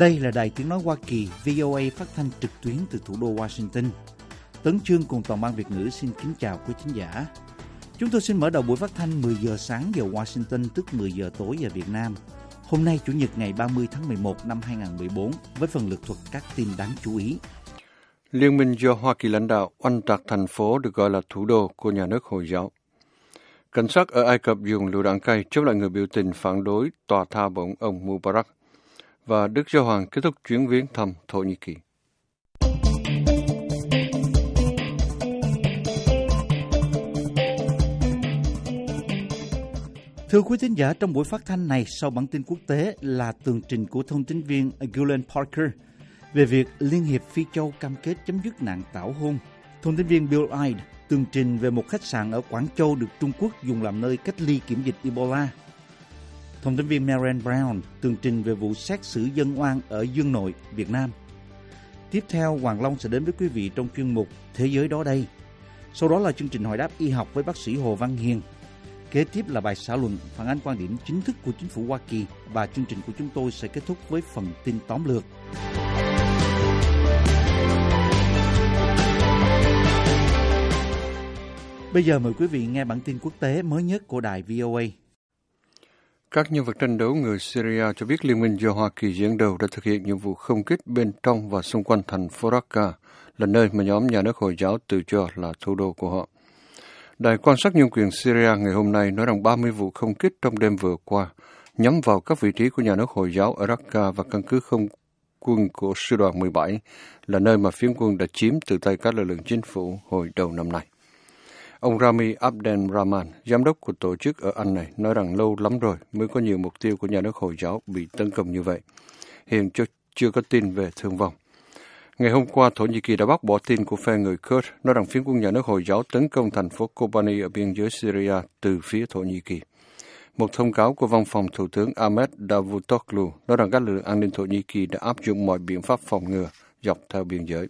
Đây là Đài Tiếng Nói Hoa Kỳ, VOA phát thanh trực tuyến từ thủ đô Washington. Tấn Chương cùng toàn ban Việt ngữ xin kính chào quý thính giả. Chúng tôi xin mở đầu buổi phát thanh 10 giờ sáng giờ Washington, tức 10 giờ tối giờ Việt Nam. Hôm nay Chủ nhật ngày 30 tháng 11 năm 2014 với phần lược thuật các tin đáng chú ý. Liên minh do Hoa Kỳ lãnh đạo oanh tạc thành phố được gọi là thủ đô của nhà nước Hồi giáo. Cảnh sát ở Ai Cập dùng lựu đạn cay chống lại người biểu tình phản đối tòa tha bổng ông Mubarak. Và Đức Giáo Hoàng kết thúc chuyến viếng thăm Thổ Nhĩ Kỳ. Thưa quý thính giả, trong buổi phát thanh này, sau bản tin quốc tế là tường trình của thông tín viên Gillian Parker về việc Liên hiệp Phi Châu cam kết chấm dứt nạn tảo hôn. Thông tín viên Bill Ide tường trình về một khách sạn ở Quảng Châu được Trung Quốc dùng làm nơi cách ly kiểm dịch Ebola. Thông tín viên Marian Brown tường trình về vụ xét xử dân oan ở Dương Nội, Việt Nam. Tiếp theo, Hoàng Long sẽ đến với quý vị trong chuyên mục Thế giới đó đây. Sau đó là chương trình hỏi đáp y học với bác sĩ Hồ Văn Hiền. Kế tiếp là bài xã luận phản ánh quan điểm chính thức của chính phủ Hoa Kỳ và chương trình của chúng tôi sẽ kết thúc với phần tin tóm lược. Bây giờ mời quý vị nghe bản tin quốc tế mới nhất của đài VOA. Các nhân vật tranh đấu người Syria cho biết Liên minh do Hoa Kỳ dẫn đầu đã thực hiện nhiệm vụ không kích bên trong và xung quanh thành phố Raqqa, là nơi mà nhóm nhà nước Hồi giáo tự cho là thủ đô của họ. Đài quan sát nhân quyền Syria ngày hôm nay nói rằng 30 vụ không kích trong đêm vừa qua nhắm vào các vị trí của nhà nước Hồi giáo ở Raqqa và căn cứ không quân của Sư đoàn 17, là nơi mà phiến quân đã chiếm từ tay các lực lượng chính phủ hồi đầu năm nay. Ông Rami Abdel Rahman, giám đốc của tổ chức ở Anh này, nói rằng lâu lắm rồi mới có nhiều mục tiêu của nhà nước Hồi giáo bị tấn công như vậy. Hiện chưa có tin về thương vong. Ngày hôm qua, Thổ Nhĩ Kỳ đã bác bỏ tin của phe người Kurd, nói rằng phiến quân nhà nước Hồi giáo tấn công thành phố Kobani ở biên giới Syria từ phía Thổ Nhĩ Kỳ. Một thông cáo của văn phòng Thủ tướng Ahmet Davutoglu nói rằng các lực lượng an ninh Thổ Nhĩ Kỳ đã áp dụng mọi biện pháp phòng ngừa dọc theo biên giới.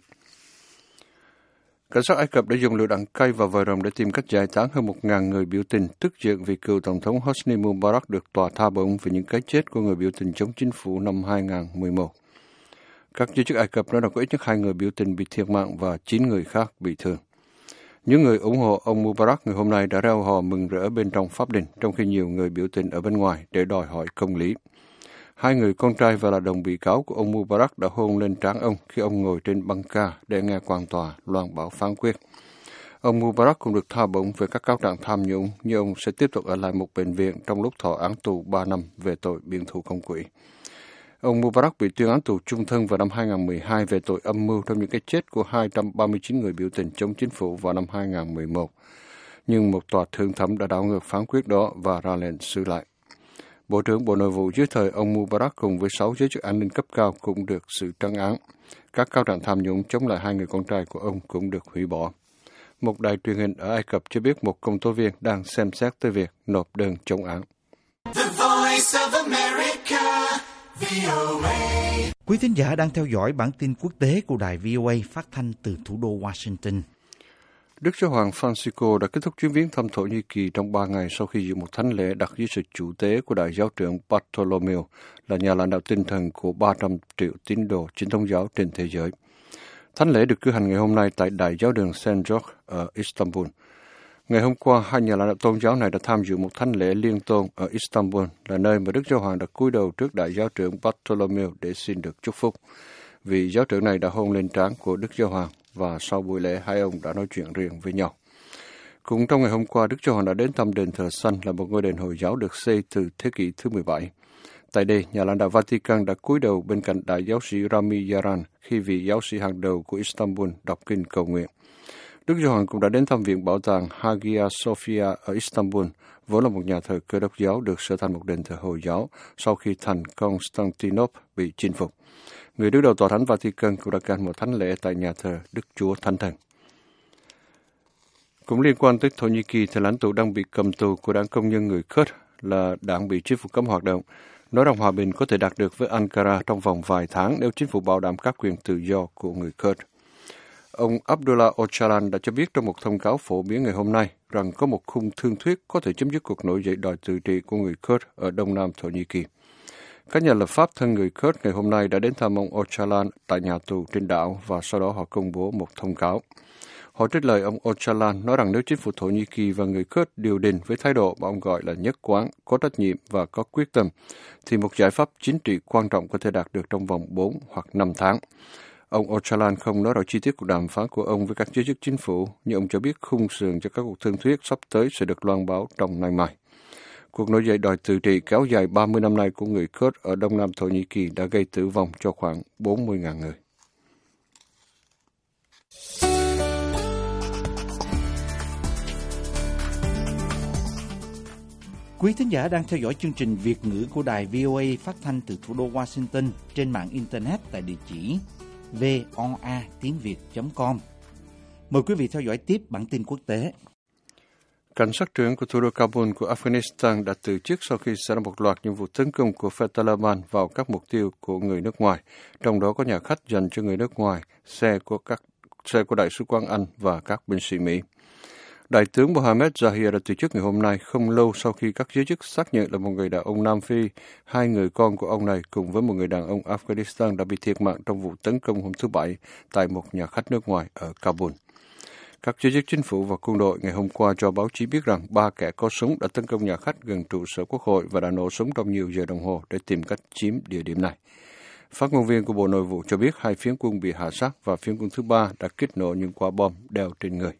Cảnh sát Ai Cập đã dùng lựu đạn cay và vòi rồng để tìm cách giải tán hơn 1.000 người biểu tình tức giận vì cựu Tổng thống Hosni Mubarak được tòa tha bổng vì những cái chết của người biểu tình chống chính phủ năm 2011. Các giới chức Ai Cập nói rằng có ít nhất 2 người biểu tình bị thiệt mạng và 9 người khác bị thương. Những người ủng hộ ông Mubarak ngày hôm nay đã reo hò mừng rỡ bên trong pháp đình, trong khi nhiều người biểu tình ở bên ngoài để đòi hỏi công lý. 2 người con trai và là đồng bị cáo của ông Mubarak đã hôn lên trán ông khi ông ngồi trên băng ca để nghe quan tòa loan báo phán quyết. Ông Mubarak cũng được tha bổng về các cáo trạng tham nhũng, nhưng ông sẽ tiếp tục ở lại một bệnh viện trong lúc thọ án tù 3 năm về tội biện thủ công quỹ. Ông Mubarak bị tuyên án tù chung thân vào năm 2012 về tội âm mưu trong những cái chết của 239 người biểu tình chống chính phủ vào năm 2011. Nhưng một tòa thượng thẩm đã đảo ngược phán quyết đó và ra lệnh xử lại. Bộ trưởng Bộ Nội vụ dưới thời ông Mubarak cùng với 6 giới chức an ninh cấp cao cũng được xử trấn án. Các cáo trạng tham nhũng chống lại 2 người con trai của ông cũng được hủy bỏ. Một đài truyền hình ở Ai Cập cho biết một công tố viên đang xem xét tới việc nộp đơn chống án. Quý thính giả đang theo dõi bản tin quốc tế của đài VOA phát thanh từ thủ đô Washington. Đức Giáo hoàng Francisco đã kết thúc chuyến viếng thăm Thổ Nhĩ Kỳ trong 3 ngày sau khi dự một thánh lễ đặt dưới sự chủ tế của Đại giáo trưởng Bartolomeo, là nhà lãnh đạo tinh thần của 300 triệu tín đồ chính thống giáo trên thế giới. Thánh lễ được cử hành ngày hôm nay tại Đại giáo đường St. George ở Istanbul. Ngày hôm qua, 2 nhà lãnh đạo tôn giáo này đã tham dự một thánh lễ liên tôn ở Istanbul, là nơi mà Đức Giáo hoàng đã cúi đầu trước Đại giáo trưởng Bartolomeo để xin được chúc phúc. Vị giáo trưởng này đã hôn lên trán của Đức Giáo hoàng, và sau buổi lễ, 2 ông đã nói chuyện riêng với nhau. Cũng trong ngày hôm qua, Đức Giáo hoàng đã đến thăm đền thờ Xanh, là một ngôi đền Hồi giáo được xây từ thế kỷ thứ 17. Tại đây, nhà lãnh đạo Vatican đã cúi đầu bên cạnh đại giáo sĩ Rami Yaran khi vị giáo sĩ hàng đầu của Istanbul đọc kinh cầu nguyện. Đức Giáo hoàng cũng đã đến thăm viện bảo tàng Hagia Sophia ở Istanbul, vốn là một nhà thờ Cơ đốc giáo được sửa thành một đền thờ Hồi giáo sau khi thành Constantinople bị chinh phục. Người đứng đầu tòa thánh Vatican cũng đã cử hành một thánh lễ tại nhà thờ Đức Chúa Thánh Thần. Cũng liên quan tới Thổ Nhĩ Kỳ, thì lãnh tụ đang bị cầm tù của đảng công nhân người Kurd, là đảng bị chính phủ cấm hoạt động, nói rằng hòa bình có thể đạt được với Ankara trong vòng vài tháng nếu chính phủ bảo đảm các quyền tự do của người Kurd. Ông Abdullah Öcalan đã cho biết trong một thông cáo phổ biến ngày hôm nay rằng có một khung thương thuyết có thể chấm dứt cuộc nổi dậy đòi tự trị của người Kurd ở đông nam Thổ Nhĩ Kỳ. Các nhà lập pháp thân người Kurd ngày hôm nay đã đến thăm ông Öcalan tại nhà tù trên đảo và sau đó họ công bố một thông cáo. Họ trích lời ông Öcalan nói rằng nếu chính phủ Thổ Nhĩ Kỳ và người Kurd điều đình với thái độ mà ông gọi là nhất quán, có trách nhiệm và có quyết tâm, thì một giải pháp chính trị quan trọng có thể đạt được trong vòng 4 hoặc 5 tháng. Ông Öcalan không nói rõ chi tiết cuộc đàm phán của ông với các giới chức chính phủ, nhưng ông cho biết khung sườn cho các cuộc thương thuyết sắp tới sẽ được loan báo trong ngày mai. Cuộc nổi dậy đòi tự trị kéo dài 30 năm nay của người Kurd ở Đông Nam Thổ Nhĩ Kỳ đã gây tử vong cho khoảng 40.000 người. Quý thính giả đang theo dõi chương trình Việt ngữ của đài VOA phát thanh từ thủ đô Washington trên mạng Internet tại địa chỉ voa.tiếng.việt.com. Mời quý vị theo dõi tiếp bản tin quốc tế. Cảnh sát trưởng của thủ đô Kabul của Afghanistan đã từ chức sau khi xảy ra một loạt những vụ tấn công của phe Taliban vào các mục tiêu của người nước ngoài, trong đó có nhà khách dành cho người nước ngoài, xe của Đại sứ quán Anh và các binh sĩ Mỹ. Đại tướng Mohammed Zahir đã từ chức ngày hôm nay, không lâu sau khi các giới chức xác nhận là một người đàn ông Nam Phi, 2 người con của ông này cùng với một người đàn ông Afghanistan đã bị thiệt mạng trong vụ tấn công hôm thứ Bảy tại một nhà khách nước ngoài ở Kabul. Các giới chức chính phủ và quân đội ngày hôm qua cho báo chí biết rằng 3 kẻ có súng đã tấn công nhà khách gần trụ sở Quốc hội và đã nổ súng trong nhiều giờ đồng hồ để tìm cách chiếm địa điểm này. Phát ngôn viên của Bộ Nội vụ cho biết 2 phiến quân bị hạ sát và phiến quân thứ 3 đã kích nổ những quả bom đeo trên người.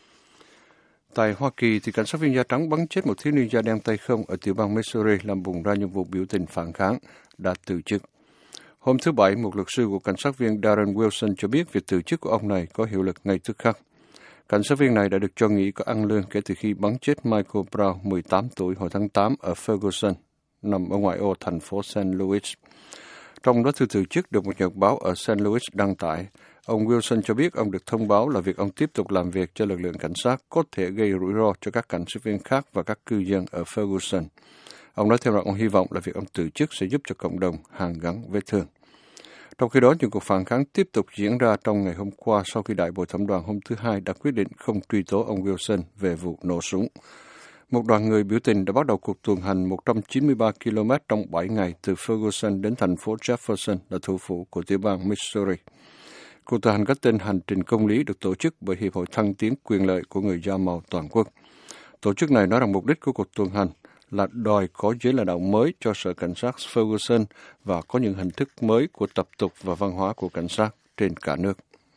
Tại Hoa Kỳ, thì cảnh sát viên da trắng bắn chết một thiếu niên da đen tay không ở tiểu bang Missouri làm bùng ra những vụ biểu tình phản kháng, đã từ chức. Hôm thứ Bảy, một luật sư của cảnh sát viên Darren Wilson cho biết việc từ chức của ông này có hiệu lực ngay tức khắc. Cảnh sát viên này đã được cho nghỉ có ăn lương kể từ khi bắn chết Michael Brown, 18 tuổi, hồi tháng 8 ở Ferguson, nằm ở ngoại ô thành phố St. Louis. Trong đó thư từ chức được một nhật báo ở St. Louis đăng tải. Ông Wilson cho biết ông được thông báo là việc ông tiếp tục làm việc cho lực lượng cảnh sát có thể gây rủi ro cho các cảnh sát viên khác và các cư dân ở Ferguson. Ông nói thêm rằng ông hy vọng là việc ông từ chức sẽ giúp cho cộng đồng hàn gắn vết thương. Trong khi đó, những cuộc phản kháng tiếp tục diễn ra trong ngày hôm qua sau khi Đại bồi thẩm đoàn hôm thứ Hai đã quyết định không truy tố ông Wilson về vụ nổ súng. Một đoàn người biểu tình đã bắt đầu cuộc tuần hành 193 km trong 7 ngày từ Ferguson đến thành phố Jefferson là thủ phủ của tiểu bang Missouri. Cuộc tuần hành có tên Hành trình công lý được tổ chức bởi Hiệp hội Thăng tiến quyền lợi của người da màu toàn quốc. Tổ chức này nói rằng mục đích của cuộc tuần hành là đòi có giới lãnh đạo mới cho sở cảnh sát Ferguson và có những hình thức mới của tập tục và văn hóa của cảnh sát trên cả nước.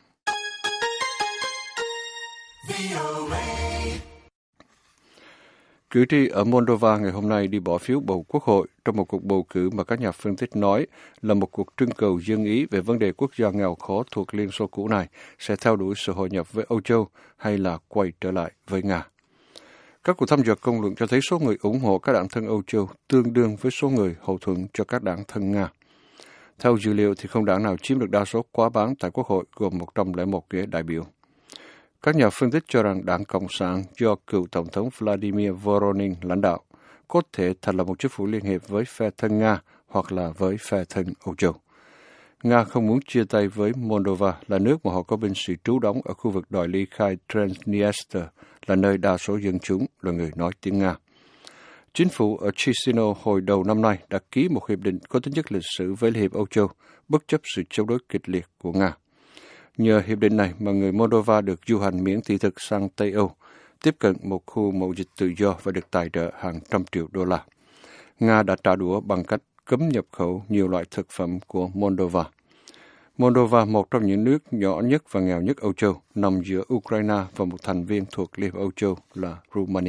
Cử tri ở Moldova ngày hôm nay đi bỏ phiếu bầu quốc hội trong một cuộc bầu cử mà các nhà phân tích nói là một cuộc trưng cầu dân ý về vấn đề quốc gia nghèo khó thuộc Liên Xô cũ này sẽ theo đuổi sự hội nhập với Âu Châu hay là quay trở lại với Nga. Các cuộc thăm dò công luận cho thấy số người ủng hộ các đảng thân Âu Châu tương đương với số người hậu thuẫn cho các đảng thân Nga. Theo dữ liệu thì không đảng nào chiếm được đa số quá bán tại Quốc hội gồm 101 ghế đại biểu. Các nhà phân tích cho rằng Đảng Cộng sản do cựu Tổng thống Vladimir Voronin lãnh đạo có thể thật là một chính phủ liên hiệp với phe thân Nga hoặc là với phe thân Âu Châu. Nga không muốn chia tay với Moldova là nước mà họ có binh sĩ trú đóng ở khu vực đòi ly khai Transnistria, là nơi đa số dân chúng là người nói tiếng Nga. Chính phủ ở Chisinau hồi đầu năm nay đã ký một hiệp định có tính chất lịch sử với Liên hiệp Âu Châu, bất chấp sự chống đối kịch liệt của Nga. Nhờ hiệp định này mà người Moldova được du hành miễn thị thực sang Tây Âu, tiếp cận một khu mậu dịch tự do và được tài trợ hàng trăm triệu đô la. Nga đã trả đũa bằng cách cấm nhập khẩu nhiều loại thực phẩm của Moldova. Moldova, một trong những nước nhỏ nhất và nghèo nhất Âu Châu, nằm giữa Ukraine và một thành viên thuộc Liên hiệp Âu Châu là Romania.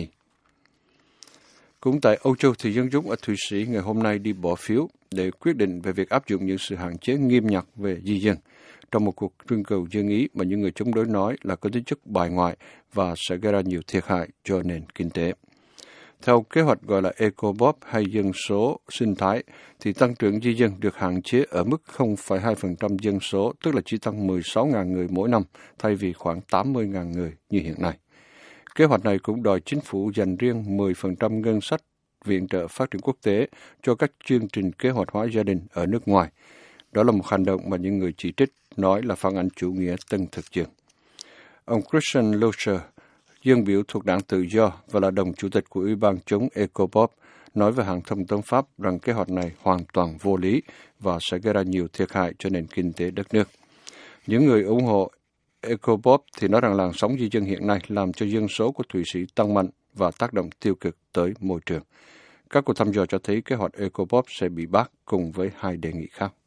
Cũng tại Âu Châu thì dân chúng ở Thụy Sĩ ngày hôm nay đi bỏ phiếu để quyết định về việc áp dụng những sự hạn chế nghiêm ngặt về di dân trong một cuộc trưng cầu dân ý mà những người chống đối nói là có tính chất bài ngoại và sẽ gây ra nhiều thiệt hại cho nền kinh tế. Theo kế hoạch gọi là EcoBOP hay dân số sinh thái, thì tăng trưởng di dân được hạn chế ở mức 0,2% dân số, tức là chỉ tăng 16.000 người mỗi năm, thay vì khoảng 80.000 người như hiện nay. Kế hoạch này cũng đòi chính phủ dành riêng 10% ngân sách viện trợ phát triển quốc tế cho các chương trình kế hoạch hóa gia đình ở nước ngoài. Đó là một hành động mà những người chỉ trích nói là phản ánh chủ nghĩa tân thực dân. Ông Christian Locher, dân biểu thuộc Đảng Tự do và là đồng chủ tịch của Ủy ban chống EcoBOP, nói với hãng thông tấn Pháp rằng kế hoạch này hoàn toàn vô lý và sẽ gây ra nhiều thiệt hại cho nền kinh tế đất nước. Những người ủng hộ EcoBOP thì nói rằng làn sóng di dân hiện nay làm cho dân số của Thụy Sĩ tăng mạnh và tác động tiêu cực tới môi trường. Các cuộc thăm dò cho thấy kế hoạch EcoBOP sẽ bị bác cùng với 2 đề nghị khác.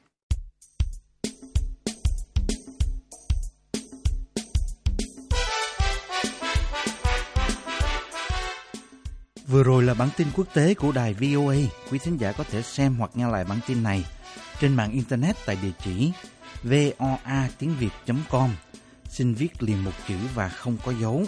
Vừa rồi là bản tin quốc tế của đài VOA. Quý thính giả có thể xem hoặc nghe lại bản tin này trên mạng Internet tại địa chỉ voa.tiếng.com. Xin viết liền một chữ và không có dấu.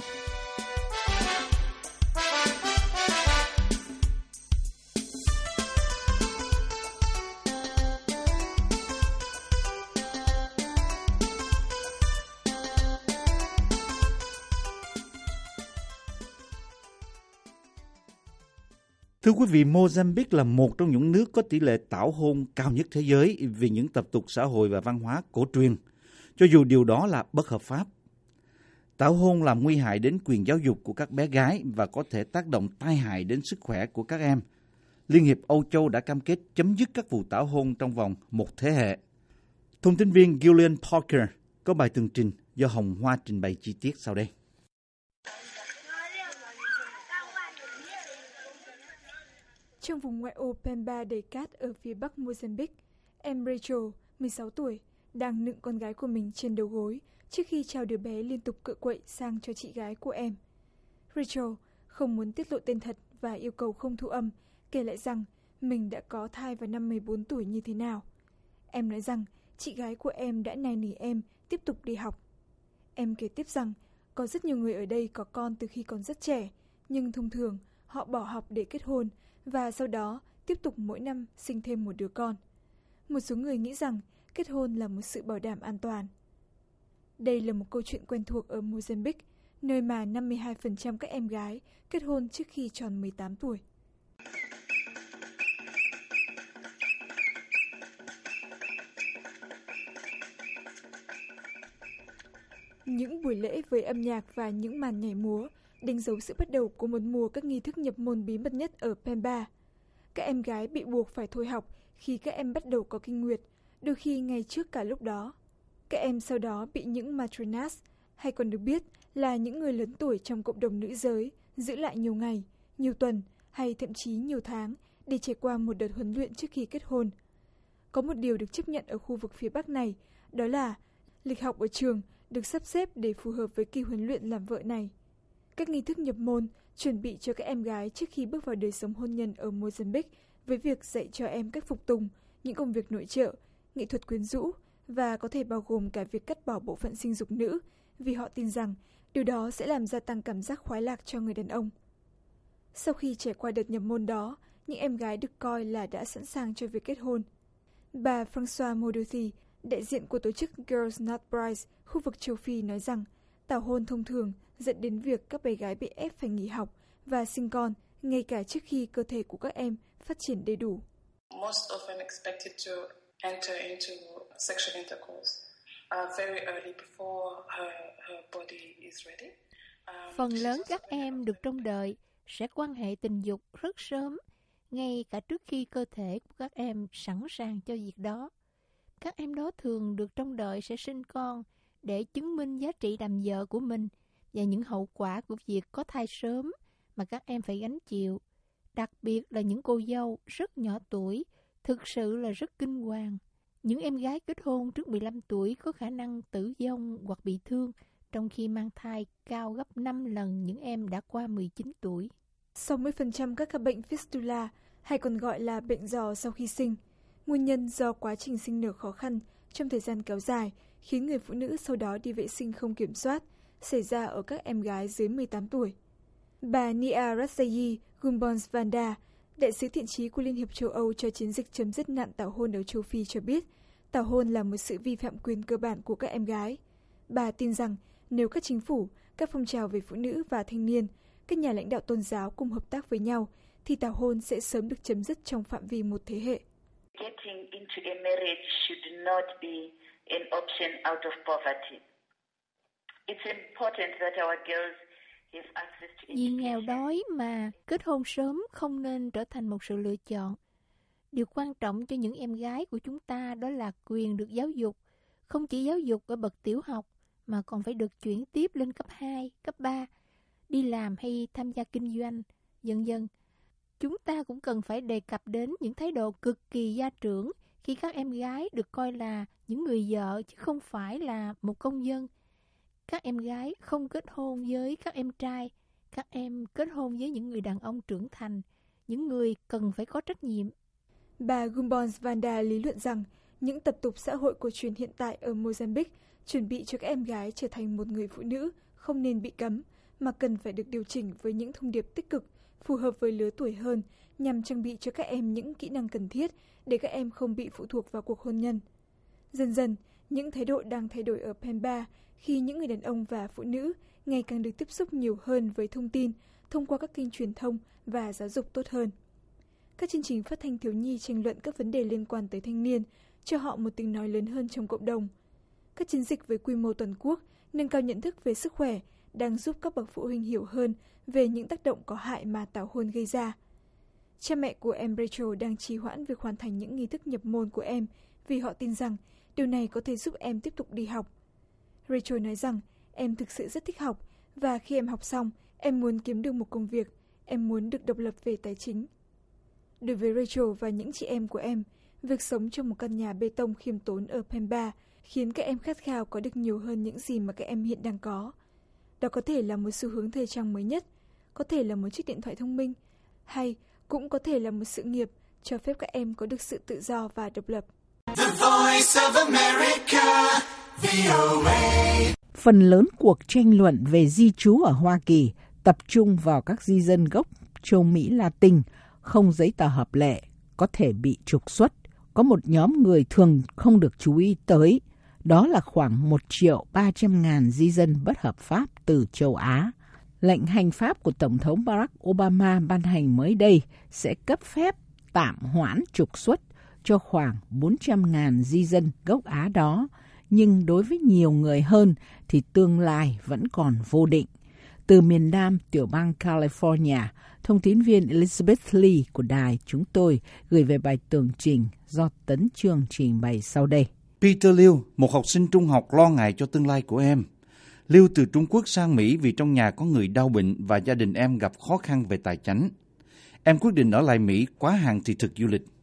Thưa quý vị, Mozambique là một trong những nước có tỷ lệ tảo hôn cao nhất thế giới vì những tập tục xã hội và văn hóa cổ truyền, cho dù điều đó là bất hợp pháp. Tảo hôn làm nguy hại đến quyền giáo dục của các bé gái và có thể tác động tai hại đến sức khỏe của các em. Liên hiệp Âu Châu đã cam kết chấm dứt các vụ tảo hôn trong vòng một thế hệ. Thông tin viên Gillian Parker có bài tường trình do Hồng Hoa trình bày chi tiết sau đây. Trong vùng ngoại ô Pemba đầy cát ở phía bắc Mozambique, em Rachel, 16 tuổi, đang nựng con gái của mình trên đầu gối trước khi chào đứa bé liên tục cựa quậy sang cho chị gái của em. Rachel không muốn tiết lộ tên thật và yêu cầu không thu âm, kể lại rằng mình đã có thai vào năm 14 tuổi như thế nào. Em nói rằng chị gái của em đã nài nỉ em tiếp tục đi học. Em kể tiếp rằng có rất nhiều người ở đây có con từ khi còn rất trẻ, nhưng thông thường họ bỏ học để kết hôn và sau đó tiếp tục mỗi năm sinh thêm một đứa con. Một số người nghĩ rằng kết hôn là một sự bảo đảm an toàn. Đây là một câu chuyện quen thuộc ở Mozambique, nơi mà 52% các em gái kết hôn trước khi tròn 18 tuổi. Những buổi lễ với âm nhạc và những màn nhảy múa đánh dấu sự bắt đầu của một mùa các nghi thức nhập môn bí mật nhất ở Pemba. Các em gái bị buộc phải thôi học khi các em bắt đầu có kinh nguyệt, đôi khi ngay trước cả lúc đó. Các em sau đó bị những matronas, hay còn được biết là những người lớn tuổi trong cộng đồng nữ giới, giữ lại nhiều ngày, nhiều tuần hay thậm chí nhiều tháng để trải qua một đợt huấn luyện trước khi kết hôn. Có một điều được chấp nhận ở khu vực phía Bắc này, đó là lịch học ở trường được sắp xếp để phù hợp với kỳ huấn luyện làm vợ này. Các nghi thức nhập môn chuẩn bị cho các em gái trước khi bước vào đời sống hôn nhân ở Mozambique với việc dạy cho em cách phục tùng, những công việc nội trợ, nghệ thuật quyến rũ và có thể bao gồm cả việc cắt bỏ bộ phận sinh dục nữ vì họ tin rằng điều đó sẽ làm gia tăng cảm giác khoái lạc cho người đàn ông. Sau khi trải qua đợt nhập môn đó, những em gái được coi là đã sẵn sàng cho việc kết hôn. Bà Françoise Modothi, đại diện của tổ chức Girls Not Brides, khu vực châu Phi nói rằng tảo hôn thông thường dẫn đến việc các bé gái bị ép phải nghỉ học và sinh con ngay cả trước khi cơ thể của các em phát triển đầy đủ. Phần lớn các em được trông đợi sẽ quan hệ tình dục rất sớm, ngay cả trước khi cơ thể của các em sẵn sàng cho việc đó. Các em đó thường được trông đợi sẽ sinh con để chứng minh giá trị làm vợ của mình và những hậu quả của việc có thai sớm mà các em phải gánh chịu. Đặc biệt là những cô dâu rất nhỏ tuổi, thực sự là rất kinh hoàng. Những em gái kết hôn trước 15 tuổi có khả năng tử vong hoặc bị thương, trong khi mang thai cao gấp 5 lần những em đã qua 19 tuổi. 60% các ca bệnh fistula, hay còn gọi là bệnh giò sau khi sinh, nguyên nhân do quá trình sinh nở khó khăn trong thời gian kéo dài, khiến người phụ nữ sau đó đi vệ sinh không kiểm soát, xảy ra ở các em gái dưới 18 tuổi. Bà Nia Ratzayi Gumbons-Vanda, đại sứ thiện chí của Liên hiệp châu Âu cho chiến dịch chấm dứt nạn tảo hôn ở châu Phi cho biết, tảo hôn là một sự vi phạm quyền cơ bản của các em gái. Bà tin rằng nếu các chính phủ, các phong trào về phụ nữ và thanh niên, các nhà lãnh đạo tôn giáo cùng hợp tác với nhau, thì tảo hôn sẽ sớm được chấm dứt trong phạm vi một thế hệ. Getting into a marriage should not be an option out of poverty. It's important that our girls Vì nghèo đói mà kết hôn sớm không nên trở thành một sự lựa chọn. Điều quan trọng cho những em gái của chúng ta đó là quyền được giáo dục, không chỉ giáo dục ở bậc tiểu học mà còn phải được chuyển tiếp lên cấp 2, cấp 3, đi làm hay tham gia kinh doanh, vân vân. Chúng ta cũng cần phải đề cập đến những thái độ cực kỳ gia trưởng khi các em gái được coi là những người vợ chứ không phải là một công dân. Các em gái không kết hôn với các em trai, các em kết hôn với những người đàn ông trưởng thành, những người cần phải có trách nhiệm. Bà Gumbons Vanda lý luận rằng những tập tục xã hội cổ truyền hiện tại ở Mozambique chuẩn bị cho các em gái trở thành một người phụ nữ không nên bị cấm, mà cần phải được điều chỉnh với những thông điệp tích cực, phù hợp với lứa tuổi hơn, nhằm trang bị cho các em những kỹ năng cần thiết để các em không bị phụ thuộc vào cuộc hôn nhân. Dần dần, những thái độ đang thay đổi ở Pemba khi những người đàn ông và phụ nữ ngày càng được tiếp xúc nhiều hơn với thông tin thông qua các kênh truyền thông và giáo dục tốt hơn. Các chương trình phát thanh thiếu nhi tranh luận các vấn đề liên quan tới thanh niên, cho họ một tiếng nói lớn hơn trong cộng đồng. Các chiến dịch với quy mô toàn quốc nâng cao nhận thức về sức khỏe đang giúp các bậc phụ huynh hiểu hơn về những tác động có hại mà tảo hôn gây ra. Cha mẹ của em Rachel đang trì hoãn việc hoàn thành những nghi thức nhập môn của em vì họ tin rằng điều này có thể giúp em tiếp tục đi học. Rachel nói rằng em thực sự rất thích học và khi em học xong, em muốn kiếm được một công việc, em muốn được độc lập về tài chính. Đối với Rachel và những chị em của em, việc sống trong một căn nhà bê tông khiêm tốn ở Pemba khiến các em khát khao có được nhiều hơn những gì mà các em hiện đang có. Đó có thể là một xu hướng thời trang mới nhất, có thể là một chiếc điện thoại thông minh, hay cũng có thể là một sự nghiệp cho phép các em có được sự tự do và độc lập. The Voice of America, VOA. Phần lớn cuộc tranh luận về di trú ở Hoa Kỳ tập trung vào các di dân gốc châu Mỹ Latin không giấy tờ hợp lệ, có thể bị trục xuất. Có một nhóm người thường không được chú ý tới, đó là khoảng 1.300.000 di dân bất hợp pháp từ châu Á. Lệnh hành pháp của Tổng thống Barack Obama ban hành mới đây sẽ cấp phép tạm hoãn trục xuất cho khoảng 400.000 di dân gốc Á đó, nhưng đối với nhiều người hơn thì tương lai vẫn còn vô định. Từ miền Nam tiểu bang California, thông tín viên Elizabeth Lee của đài chúng tôi gửi về bài tường trình do Tấn Chương trình bày sau đây. Peter Liu, một học sinh trung học lo ngại cho tương lai của em. Liu từ Trung Quốc sang Mỹ vì trong nhà có người đau bệnh và gia đình em gặp khó khăn về tài chính. Em quyết định ở lại Mỹ quá hạn thị thực du lịch.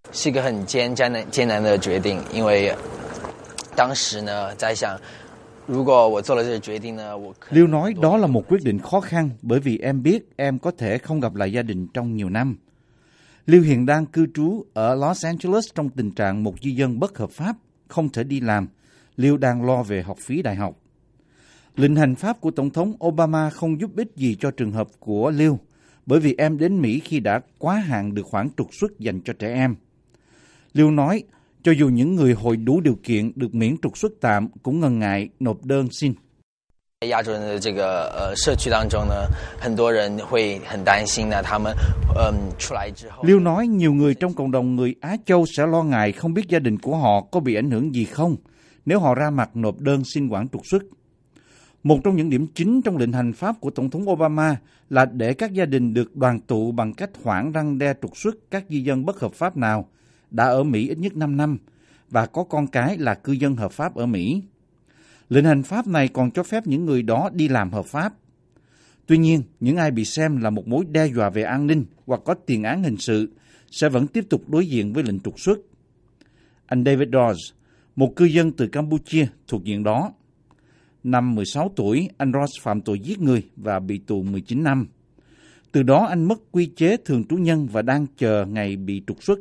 Liu nói đó là một quyết định khó khăn bởi vì em biết em có thể không gặp lại gia đình trong nhiều năm. Liu hiện đang cư trú ở Los Angeles trong tình trạng một di dân bất hợp pháp, không thể đi làm. Liu đang lo về học phí đại học. Lệnh hành pháp của Tổng thống Obama không giúp ích gì cho trường hợp của Liu, bởi vì em đến Mỹ khi đã quá hạn được khoản trục xuất dành cho trẻ em. Liu nói, cho dù những người hội đủ điều kiện được miễn trục xuất tạm cũng ngần ngại nộp đơn xin. Liu nói nhiều người trong cộng đồng người Á Châu sẽ lo ngại không biết gia đình của họ có bị ảnh hưởng gì không nếu họ ra mặt nộp đơn xin hoãn trục xuất. Một trong những điểm chính trong lệnh hành pháp của Tổng thống Obama là để các gia đình được đoàn tụ bằng cách hoãn răn đe trục xuất các di dân bất hợp pháp nào đã ở Mỹ ít nhất 5 năm và có con cái là cư dân hợp pháp ở Mỹ. Lệnh hành pháp này còn cho phép những người đó đi làm hợp pháp. Tuy nhiên, những ai bị xem là một mối đe dọa về an ninh hoặc có tiền án hình sự sẽ vẫn tiếp tục đối diện với lệnh trục xuất. Anh David Dawes, một cư dân từ Campuchia thuộc diện đó. Năm 16 tuổi, anh Ross phạm tội giết người và bị tù 19 năm. Từ đó anh mất quy chế thường trú nhân và đang chờ ngày bị trục xuất.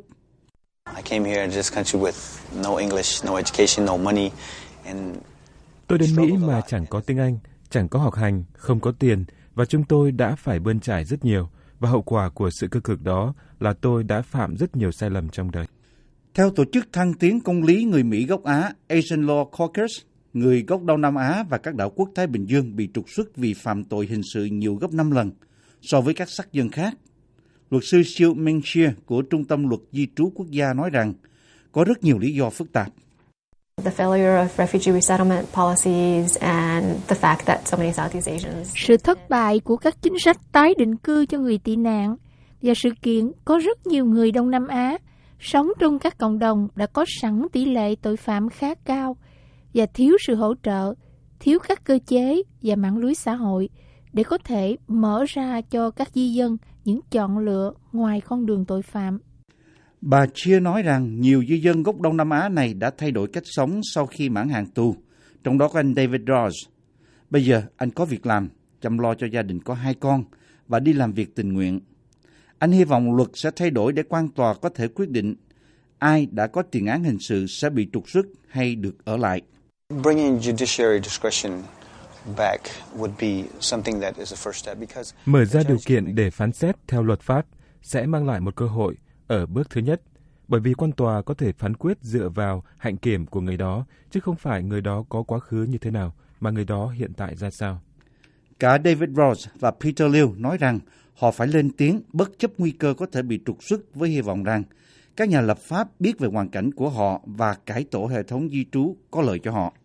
Tôi đến Mỹ mà chẳng có tiếng Anh, chẳng có học hành, không có tiền và chúng tôi đã phải bươn trải rất nhiều và hậu quả của sự cơ cực đó là tôi đã phạm rất nhiều sai lầm trong đời. Theo tổ chức thăng tiến công lý người Mỹ gốc Á Asian Law Caucus, người gốc Đông Nam Á và các đảo quốc Thái Bình Dương bị trục xuất vì phạm tội hình sự nhiều gấp 5 lần so với các sắc dân khác. Luật sư Siêu Minh Chia của Trung tâm Luật Di trú Quốc gia nói rằng có rất nhiều lý do phức tạp. Sự thất bại của các chính sách tái định cư cho người tị nạn và sự kiện có rất nhiều người Đông Nam Á sống trong các cộng đồng đã có sẵn tỷ lệ tội phạm khá cao và thiếu sự hỗ trợ, thiếu các cơ chế và mạng lưới xã hội để có thể mở ra cho các di dân những chọn lựa ngoài con đường tội phạm. Bà Chia nói rằng nhiều di dân gốc Đông Nam Á này đã thay đổi cách sống sau khi mãn hạn tù, trong đó có anh David Ross. Bây giờ anh có việc làm, chăm lo cho gia đình có 2 con và đi làm việc tình nguyện. Anh hy vọng luật sẽ thay đổi để quan tòa có thể quyết định ai đã có tiền án hình sự sẽ bị trục xuất hay được ở lại. Mở ra điều kiện để phán xét theo luật pháp sẽ mang lại một cơ hội ở bước thứ nhất, bởi vì quan tòa có thể phán quyết dựa vào hạnh kiểm của người đó, chứ không phải người đó có quá khứ như thế nào, mà người đó hiện tại ra sao. Cả David Ross và Peter Liu nói rằng họ phải lên tiếng bất chấp nguy cơ có thể bị trục xuất, với hy vọng rằng các nhà lập pháp biết về hoàn cảnh của họ và cải tổ hệ thống di trú có lợi cho họ.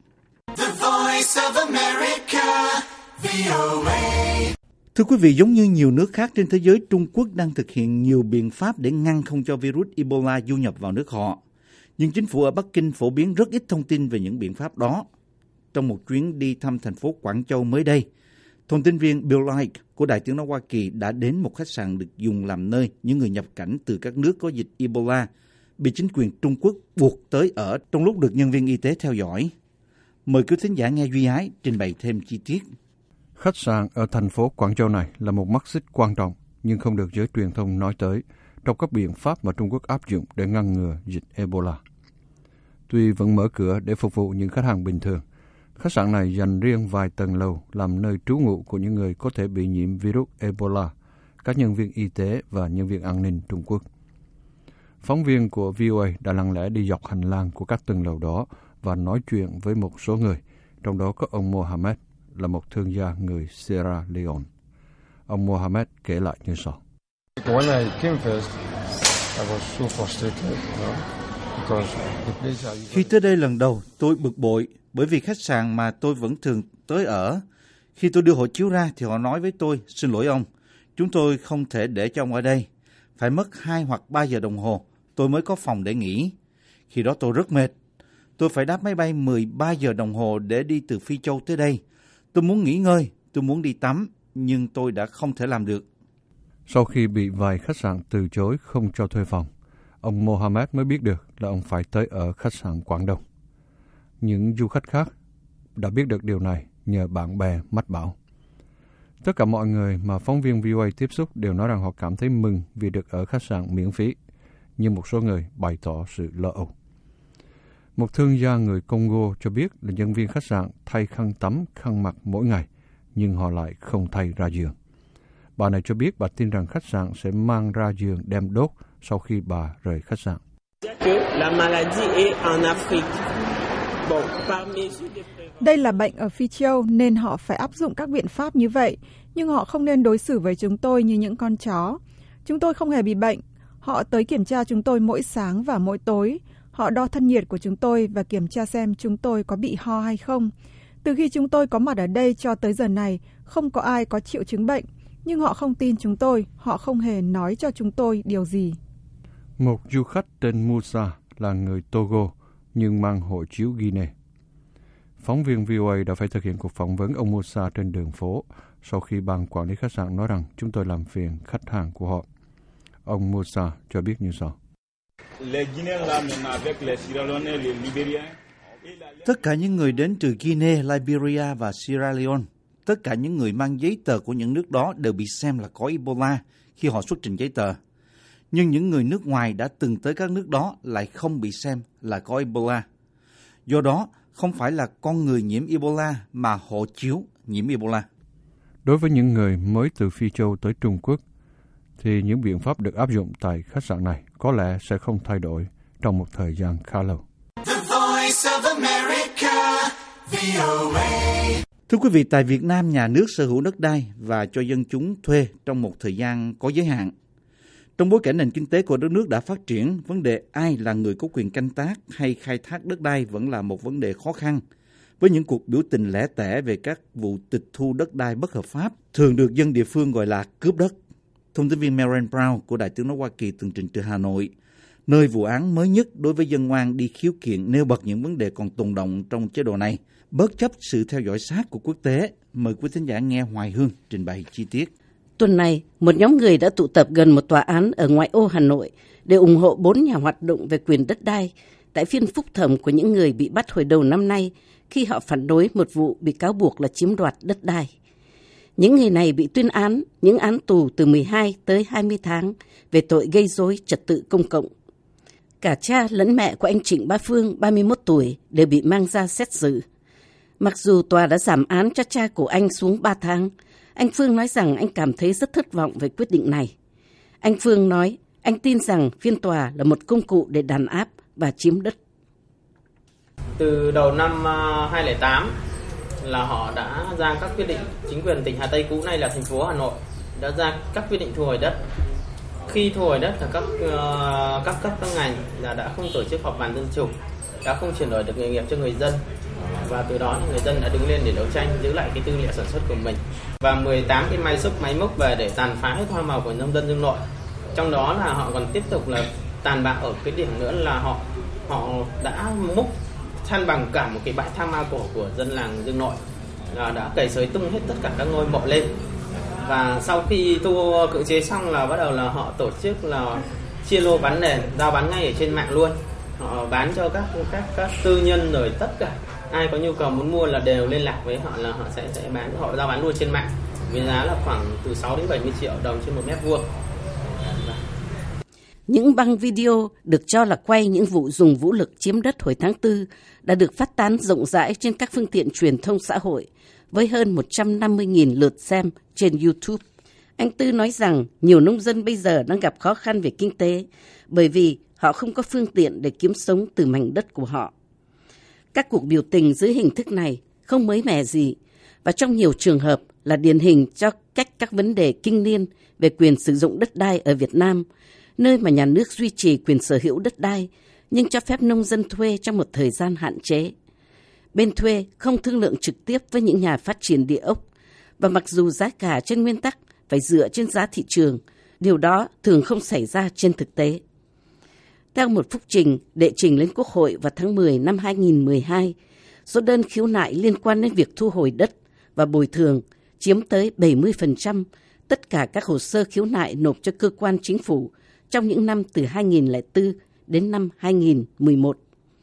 Thưa quý vị, giống như nhiều nước khác trên thế giới, Trung Quốc đang thực hiện nhiều biện pháp để ngăn không cho virus Ebola du nhập vào nước họ. Nhưng chính phủ ở Bắc Kinh phổ biến rất ít thông tin về những biện pháp đó. Trong một chuyến đi thăm thành phố Quảng Châu mới đây, thông tin viên Bill Ike của Đài Tiếng nói Hoa Kỳ đã đến một khách sạn được dùng làm nơi những người nhập cảnh từ các nước có dịch Ebola bị chính quyền Trung Quốc buộc tới ở trong lúc được nhân viên y tế theo dõi. Mời quý thính giả nghe Duy Ái trình bày thêm chi tiết. Khách sạn ở thành phố Quảng Châu này là một mắt xích quan trọng nhưng không được giới truyền thông nói tới trong các biện pháp mà Trung Quốc áp dụng để ngăn ngừa dịch Ebola. Tuy vẫn mở cửa để phục vụ những khách hàng bình thường, khách sạn này dành riêng vài tầng lầu làm nơi trú ngụ của những người có thể bị nhiễm virus Ebola, các nhân viên y tế và nhân viên an ninh Trung Quốc. Phóng viên của VOA đã lặng lẽ đi dọc hành lang của các tầng lầu đó và nói chuyện với một số người, trong đó có ông Mohammed, là một thương gia người Sierra Leone. Ông Mohammed kể lại như sau. Khi tới đây lần đầu, tôi bực bội bởi vì khách sạn mà tôi vẫn thường tới ở. Khi tôi đưa hộ chiếu ra thì họ nói với tôi, xin lỗi ông, chúng tôi không thể để cho ông ở đây. Phải mất 2 hoặc 3 giờ đồng hồ, tôi mới có phòng để nghỉ. Khi đó tôi rất mệt. Tôi phải đáp máy bay 13 giờ đồng hồ để đi từ Phi Châu tới đây. Tôi muốn nghỉ ngơi, tôi muốn đi tắm, nhưng tôi đã không thể làm được. Sau khi bị vài khách sạn từ chối không cho thuê phòng, ông Mohammed mới biết được là ông phải tới ở khách sạn Quảng Đông. Những du khách khác đã biết được điều này nhờ bạn bè mách bảo. Tất cả mọi người mà phóng viên VOA tiếp xúc đều nói rằng họ cảm thấy mừng vì được ở khách sạn miễn phí, nhưng một số người bày tỏ sự lo âu. Một thương gia người Congo cho biết là nhân viên khách sạn thay khăn tắm, khăn mặt mỗi ngày, nhưng họ lại không thay ra giường. Bà này cho biết bà tin rằng khách sạn sẽ mang ra giường đem đốt sau khi bà rời khách sạn. Đây là bệnh ở Phi Châu nên họ phải áp dụng các biện pháp như vậy, nhưng họ không nên đối xử với chúng tôi như những con chó. Chúng tôi không hề bị bệnh. Họ tới kiểm tra chúng tôi mỗi sáng và mỗi tối. Họ đo thân nhiệt của chúng tôi và kiểm tra xem chúng tôi có bị ho hay không. Từ khi chúng tôi có mặt ở đây cho tới giờ này, không có ai có triệu chứng bệnh. Nhưng họ không tin chúng tôi, họ không hề nói cho chúng tôi điều gì. Một du khách tên Musa là người Togo nhưng mang hộ chiếu Guinea. Phóng viên VOA đã phải thực hiện cuộc phỏng vấn ông Musa trên đường phố sau khi ban quản lý khách sạn nói rằng chúng tôi làm phiền khách hàng của họ. Ông Musa cho biết như sau. Tất cả những người đến từ Guinea, Liberia và Sierra Leone, tất cả những người mang giấy tờ của những nước đó đều bị xem là có Ebola khi họ xuất trình giấy tờ. Nhưng những người nước ngoài đã từng tới các nước đó lại không bị xem là có Ebola. Do đó, không phải là con người nhiễm Ebola mà hộ chiếu nhiễm Ebola. Đối với những người mới từ Phi Châu tới Trung Quốc, thì những biện pháp được áp dụng tại khách sạn này có lẽ sẽ không thay đổi trong một thời gian khá lâu. Thưa quý vị, tại Việt Nam, nhà nước sở hữu đất đai và cho dân chúng thuê trong một thời gian có giới hạn. Trong bối cảnh nền kinh tế của đất nước đã phát triển, vấn đề ai là người có quyền canh tác hay khai thác đất đai vẫn là một vấn đề khó khăn. Với những cuộc biểu tình lẻ tẻ về các vụ tịch thu đất đai bất hợp pháp, thường được dân địa phương gọi là cướp đất. Thông tin viên Maren Brown của Đài Tiếng nói Hoa Kỳ tường trình từ Hà Nội, nơi vụ án mới nhất đối với dân oan đi khiếu kiện nêu bật những vấn đề còn tồn đọng trong chế độ này, bất chấp sự theo dõi sát của quốc tế. Mời quý thính giả nghe Hoài Hương trình bày chi tiết. Tuần này, một nhóm người đã tụ tập gần một tòa án ở ngoại ô Hà Nội để ủng hộ 4 nhà hoạt động về quyền đất đai tại phiên phúc thẩm của những người bị bắt hồi đầu năm nay khi họ phản đối một vụ bị cáo buộc là chiếm đoạt đất đai. Những người này bị tuyên án những án tù từ 12 tới 20 tháng về tội gây rối trật tự công cộng. Cả cha lẫn mẹ của anh Trịnh Bá Phương, 31 tuổi, đều bị mang ra xét xử. Mặc dù tòa đã giảm án cho cha của anh xuống 3 tháng, anh Phương nói rằng anh cảm thấy rất thất vọng về quyết định này. Anh Phương nói anh tin rằng phiên tòa là một công cụ để đàn áp và chiếm đất. Từ đầu năm 2008 là họ đã ra các quyết định, chính quyền tỉnh Hà Tây cũ nay là thành phố Hà Nội đã ra các quyết định thu hồi đất. Khi thu hồi đất là các cấp các ngành là đã không tổ chức họp bàn dân chủ, đã không chuyển đổi được nghề nghiệp cho người dân, và từ đó người dân đã đứng lên để đấu tranh giữ lại cái tư liệu sản xuất của mình, và 18 cái máy xúc máy móc về để tàn phá hết hoa màu của nông dân Dương Nội. Trong đó là họ còn tiếp tục là tàn bạo ở cái điểm nữa là họ đã múc san bằng cả một cái bãi tha ma cổ của dân làng Dương Nội, đã cày xới tung hết tất cả các ngôi mộ lên. Và sau khi thu cưỡng chế xong là bắt đầu là họ tổ chức là chia lô bán nền, giao bán ngay ở trên mạng luôn. Họ bán cho các tư nhân, rồi tất cả ai có nhu cầu muốn mua là đều liên lạc với họ là họ sẽ bán, họ giao bán luôn trên mạng với giá là khoảng từ 6 đến 70 triệu đồng trên 1 mét vuông. Những băng video được cho là quay những vụ dùng vũ lực chiếm đất hồi tháng 4 đã được phát tán rộng rãi trên các phương tiện truyền thông xã hội với hơn 150.000 lượt xem trên YouTube. Anh Tư nói rằng nhiều nông dân bây giờ đang gặp khó khăn về kinh tế bởi vì họ không có phương tiện để kiếm sống từ mảnh đất của họ. Các cuộc biểu tình dưới hình thức này không mới mẻ gì và trong nhiều trường hợp là điển hình cho cách các vấn đề kinh niên về quyền sử dụng đất đai ở Việt Nam, nơi mà nhà nước duy trì quyền sở hữu đất đai nhưng cho phép nông dân thuê trong một thời gian hạn chế. Bên thuê không thương lượng trực tiếp với những nhà phát triển địa ốc, và mặc dù giá cả trên nguyên tắc phải dựa trên giá thị trường, điều đó thường không xảy ra trên thực tế. Theo một phúc trình đệ trình lên Quốc hội vào tháng 10 năm 2012, số đơn khiếu nại liên quan đến việc thu hồi đất và bồi thường chiếm tới 70% tất cả các hồ sơ khiếu nại nộp cho cơ quan chính phủ trong những năm từ 2004 đến năm 2011.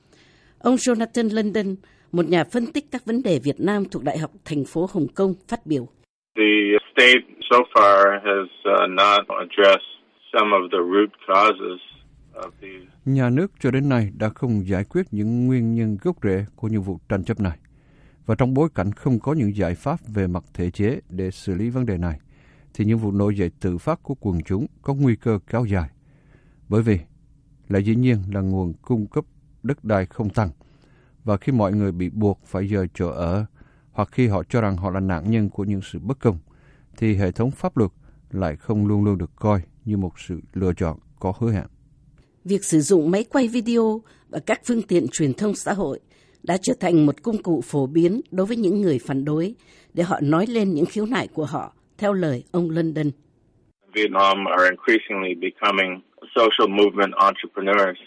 Ông Jonathan London, một nhà phân tích các vấn đề Việt Nam thuộc Đại học thành phố Hồng Kông, phát biểu. The state so far has not addressed some of the root causes of these. Nhà nước cho đến nay đã không giải quyết những nguyên nhân gốc rễ của những vụ tranh chấp này. Và trong bối cảnh không có những giải pháp về mặt thể chế để xử lý vấn đề này, thì những vụ nổi dậy tự phát của quần chúng có nguy cơ kéo dài. Bởi vì, lại dĩ nhiên là nguồn cung cấp đất đai không tăng. Và khi mọi người bị buộc phải dời chỗ ở, hoặc khi họ cho rằng họ là nạn nhân của những sự bất công, thì hệ thống pháp luật lại không luôn luôn được coi như một sự lựa chọn có hứa hẹn. Việc sử dụng máy quay video và các phương tiện truyền thông xã hội đã trở thành một công cụ phổ biến đối với những người phản đối để họ nói lên những khiếu nại của họ, theo lời ông London. Vietnam are increasingly becoming social movement entrepreneurs.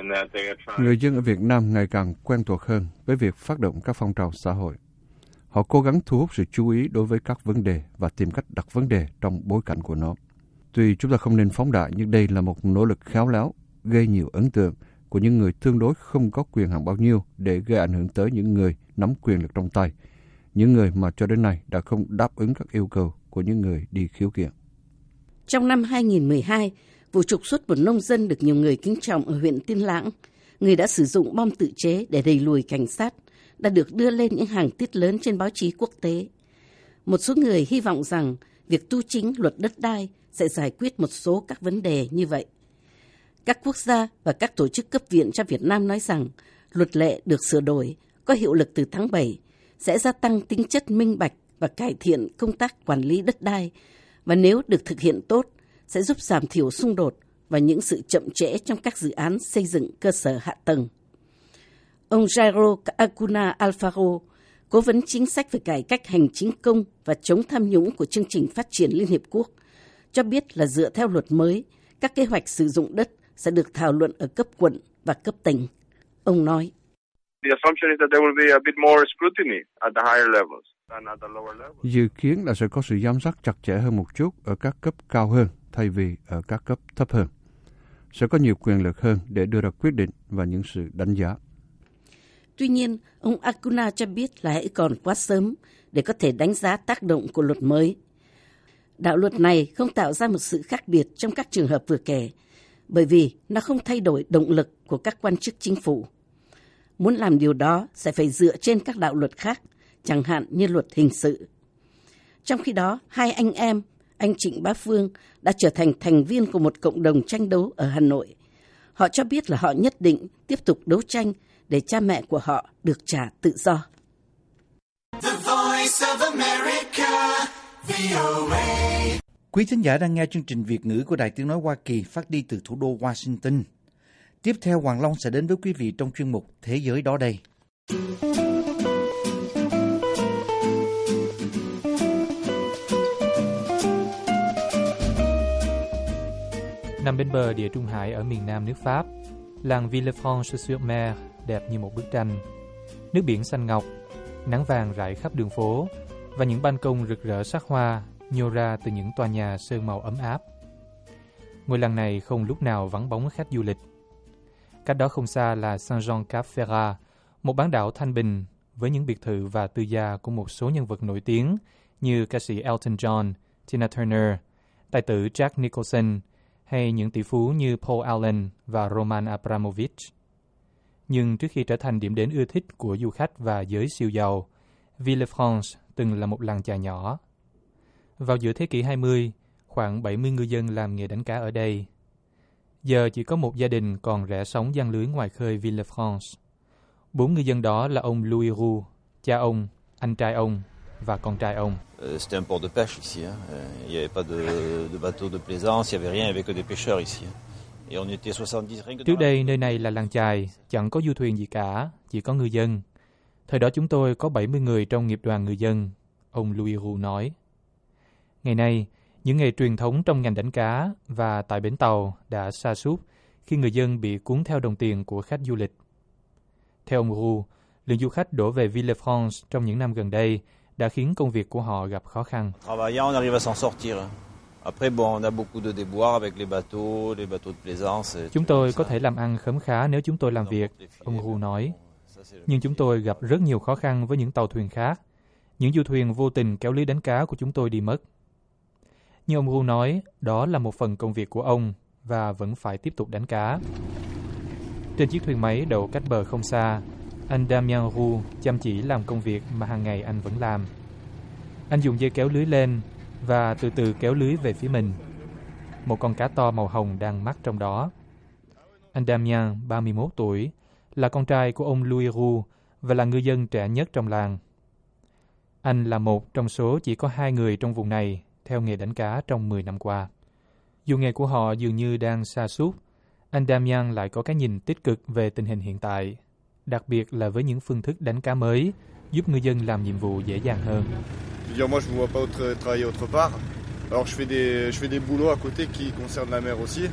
Người dân ở Việt Nam ngày càng quen thuộc hơn với việc phát động các phong trào xã hội. Họ cố gắng thu hút sự chú ý đối với các vấn đề và tìm cách đặt vấn đề trong bối cảnh của nó. Tuy chúng ta không nên phóng đại, nhưng đây là một nỗ lực khéo léo, gây nhiều ấn tượng của những người tương đối không có quyền hạn bao nhiêu để gây ảnh hưởng tới những người nắm quyền lực trong tay, những người mà cho đến nay đã không đáp ứng các yêu cầu của những người đi khiếu kiện. Trong năm 2012, vụ trục xuất một nông dân được nhiều người kính trọng ở huyện Tiên Lãng, người đã sử dụng bom tự chế để đẩy lùi cảnh sát, đã được đưa lên những hàng tiết lớn trên báo chí quốc tế. Một số người hy vọng rằng việc tu chính luật đất đai sẽ giải quyết một số các vấn đề như vậy. Các quốc gia và các tổ chức cấp viện cho Việt Nam nói rằng luật lệ được sửa đổi, có hiệu lực từ tháng 7, sẽ gia tăng tính chất minh bạch và cải thiện công tác quản lý đất đai, và nếu được thực hiện tốt, sẽ giúp giảm thiểu xung đột và những sự chậm trễ trong các dự án xây dựng cơ sở hạ tầng. Ông Jairo Acuna Alfaro, cố vấn chính sách về cải cách hành chính công và chống tham nhũng của chương trình phát triển Liên Hiệp Quốc, cho biết là dựa theo luật mới, các kế hoạch sử dụng đất sẽ được thảo luận ở cấp quận và cấp tỉnh. Ông nói, dự kiến là sẽ có sự giám sát chặt chẽ hơn một chút ở các cấp cao hơn thay vì ở các cấp thấp hơn. Sẽ có nhiều quyền lực hơn để đưa ra quyết định và những sự đánh giá. Tuy nhiên, ông Acuna cho biết là hãy còn quá sớm để có thể đánh giá tác động của luật mới. Đạo luật này không tạo ra một sự khác biệt trong các trường hợp vừa kể, bởi vì nó không thay đổi động lực của các quan chức chính phủ. Muốn làm điều đó sẽ phải dựa trên các đạo luật khác, chẳng hạn như luật hình sự. Trong khi đó, hai anh em, anh Trịnh Bá Phương, đã trở thành thành viên của một cộng đồng tranh đấu ở Hà Nội. Họ cho biết là họ nhất định tiếp tục đấu tranh để cha mẹ của họ được trả tự do. The Voice of America, VOA. Quý thính giả đang nghe chương trình Việt ngữ của Đài Tiếng nói Hoa Kỳ phát đi từ thủ đô Washington. Tiếp theo, Hoàng Long sẽ đến với quý vị trong chuyên mục Thế giới đó đây. Nằm bên bờ Địa Trung Hải ở miền nam nước Pháp, làng Villefranche-sur-Mer đẹp như một bức tranh. Nước biển xanh ngọc, nắng vàng rải khắp đường phố và những ban công rực rỡ sắc hoa nhô ra từ những tòa nhà sơn màu ấm áp. Ngôi làng này không lúc nào vắng bóng khách du lịch. Cách đó không xa là Saint-Jean-Cap-Ferrat, một bán đảo thanh bình với những biệt thự và tư gia của một số nhân vật nổi tiếng như ca sĩ Elton John, Tina Turner, tài tử Jack Nicholson hay những tỷ phú như Paul Allen và Roman Abramovich. Nhưng trước khi trở thành điểm đến ưa thích của du khách và giới siêu giàu, Villefranche từng là một làng chài nhỏ. Vào giữa thế kỷ 20, khoảng 70 ngư dân làm nghề đánh cá ở đây. Giờ chỉ có một gia đình còn rẽ sóng giăng lưới ngoài khơi Villefranche. 4 ngư dân đó là ông Louis Roux, cha ông, anh trai ông và con trai ông. C'était un port de pêche ici. Il n'y avait pas de bateaux de plaisance, il n'y avait rien, il n'y avait que des pêcheurs ici. Et on était 70 rien que. Trước đây nơi này là làng chài, chẳng có du thuyền gì cả, chỉ có ngư dân. Thời đó chúng tôi có 70 người trong nghiệp đoàn ngư dân, ông Louis Roux nói. Ngày nay, những nghề truyền thống trong ngành đánh cá và tại bến tàu đã sa sút khi người dân bị cuốn theo đồng tiền của khách du lịch. Theo ông Roux, lượng du khách đổ về Villefranche trong những năm gần đây đã khiến công việc của họ gặp khó khăn. Travaillant, on arrive à s'en sortir. Après, bon, on a beaucoup de déboires avec les bateaux de plaisance. Chúng tôi có thể làm ăn khấm khá nếu chúng tôi làm việc, ông Roux nói. Nhưng chúng tôi gặp rất nhiều khó khăn với những tàu thuyền khác. Những du thuyền vô tình kéo lưới đánh cá của chúng tôi đi mất. Nhưng ông Roux nói đó là một phần công việc của ông và vẫn phải tiếp tục đánh cá. Trên chiếc thuyền máy đậu cách bờ không xa, anh Damien Roux chăm chỉ làm công việc mà hàng ngày anh vẫn làm. Anh dùng dây kéo lưới lên và từ từ kéo lưới về phía mình. Một con cá to màu hồng đang mắc trong đó. Anh Damien, 31 tuổi, là con trai của ông Louis Roux và là ngư dân trẻ nhất trong làng. Anh là một trong số chỉ có 2 người trong vùng này theo nghề đánh cá trong 10 năm qua. Dù nghề của họ dường như đang sa sút, anh Damien lại có cái nhìn tích cực về tình hình hiện tại, đặc biệt là với những phương thức đánh cá mới, giúp ngư dân làm nhiệm vụ dễ dàng hơn. Moi, je ne vois pas travailler autre part. Alors, je fais des boulots à côté qui concernent la mer aussi.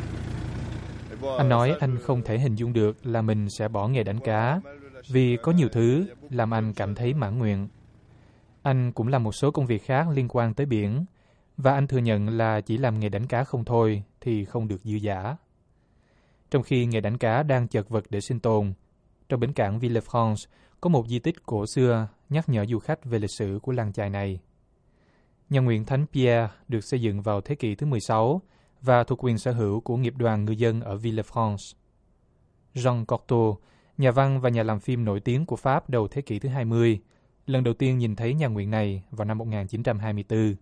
Anh nói anh không thể hình dung được là mình sẽ bỏ nghề đánh cá, vì có nhiều thứ làm anh cảm thấy mãn nguyện. Anh cũng làm một số công việc khác liên quan tới biển, và anh thừa nhận là chỉ làm nghề đánh cá không thôi thì không được dư dả. Trong khi nghề đánh cá đang chật vật để sinh tồn, trong bến cảng Villefranche có một di tích cổ xưa nhắc nhở du khách về lịch sử của làng chài này. Nhà nguyện Thánh Pierre được xây dựng vào thế kỷ thứ 16 và thuộc quyền sở hữu của nghiệp đoàn ngư dân ở Villefranche. Jean Cocteau, nhà văn và nhà làm phim nổi tiếng của Pháp đầu thế kỷ thứ 20, lần đầu tiên nhìn thấy nhà nguyện này vào năm 1924.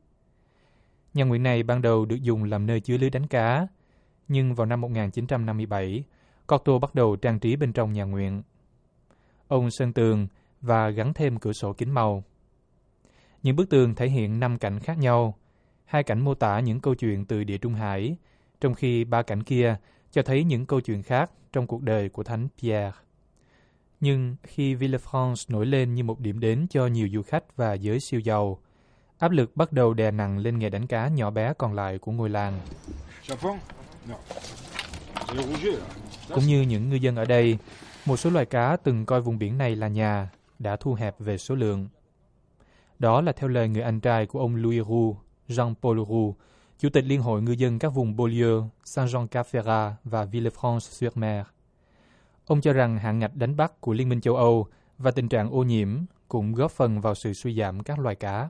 Nhà nguyện này ban đầu được dùng làm nơi chứa lưới đánh cá, nhưng vào năm 1957, Cocteau bắt đầu trang trí bên trong nhà nguyện. Ông sơn tường và gắn thêm cửa sổ kính màu. Những bức tường thể hiện 5 cảnh khác nhau, 2 cảnh mô tả những câu chuyện từ Địa Trung Hải, trong khi 3 cảnh kia cho thấy những câu chuyện khác trong cuộc đời của Thánh Pierre. Nhưng khi Villefranche nổi lên như một điểm đến cho nhiều du khách và giới siêu giàu, áp lực bắt đầu đè nặng lên nghề đánh cá nhỏ bé còn lại của ngôi làng. Cũng như những ngư dân ở đây, một số loài cá từng coi vùng biển này là nhà đã thu hẹp về số lượng. Đó là theo lời người anh trai của ông Louis Roux, Jean-Paul Roux, Chủ tịch Liên hội ngư dân các vùng Beaulieu, Saint-Jean-Cap-Ferrat và Villefranche-sur-Mer. Ông cho rằng hạn ngạch đánh bắt của Liên minh châu Âu và tình trạng ô nhiễm cũng góp phần vào sự suy giảm các loài cá.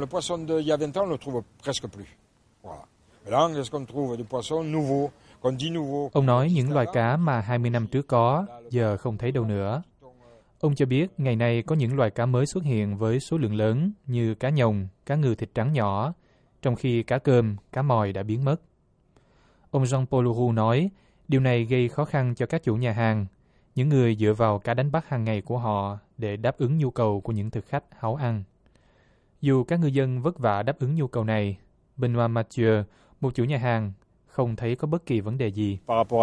Ông nói những loài cá mà 20 năm trước có, giờ không thấy đâu nữa. Ông cho biết ngày nay có những loài cá mới xuất hiện với số lượng lớn như cá nhồng, cá ngừ thịt trắng nhỏ, trong khi cá cơm, cá mòi đã biến mất. Ông Jean-Paul Roux nói, điều này gây khó khăn cho các chủ nhà hàng, những người dựa vào cá đánh bắt hàng ngày của họ để đáp ứng nhu cầu của những thực khách háu ăn. Dù các ngư dân vất vả đáp ứng nhu cầu này, Benoît Mathieu, một chủ nhà hàng, không thấy có bất kỳ vấn đề gì.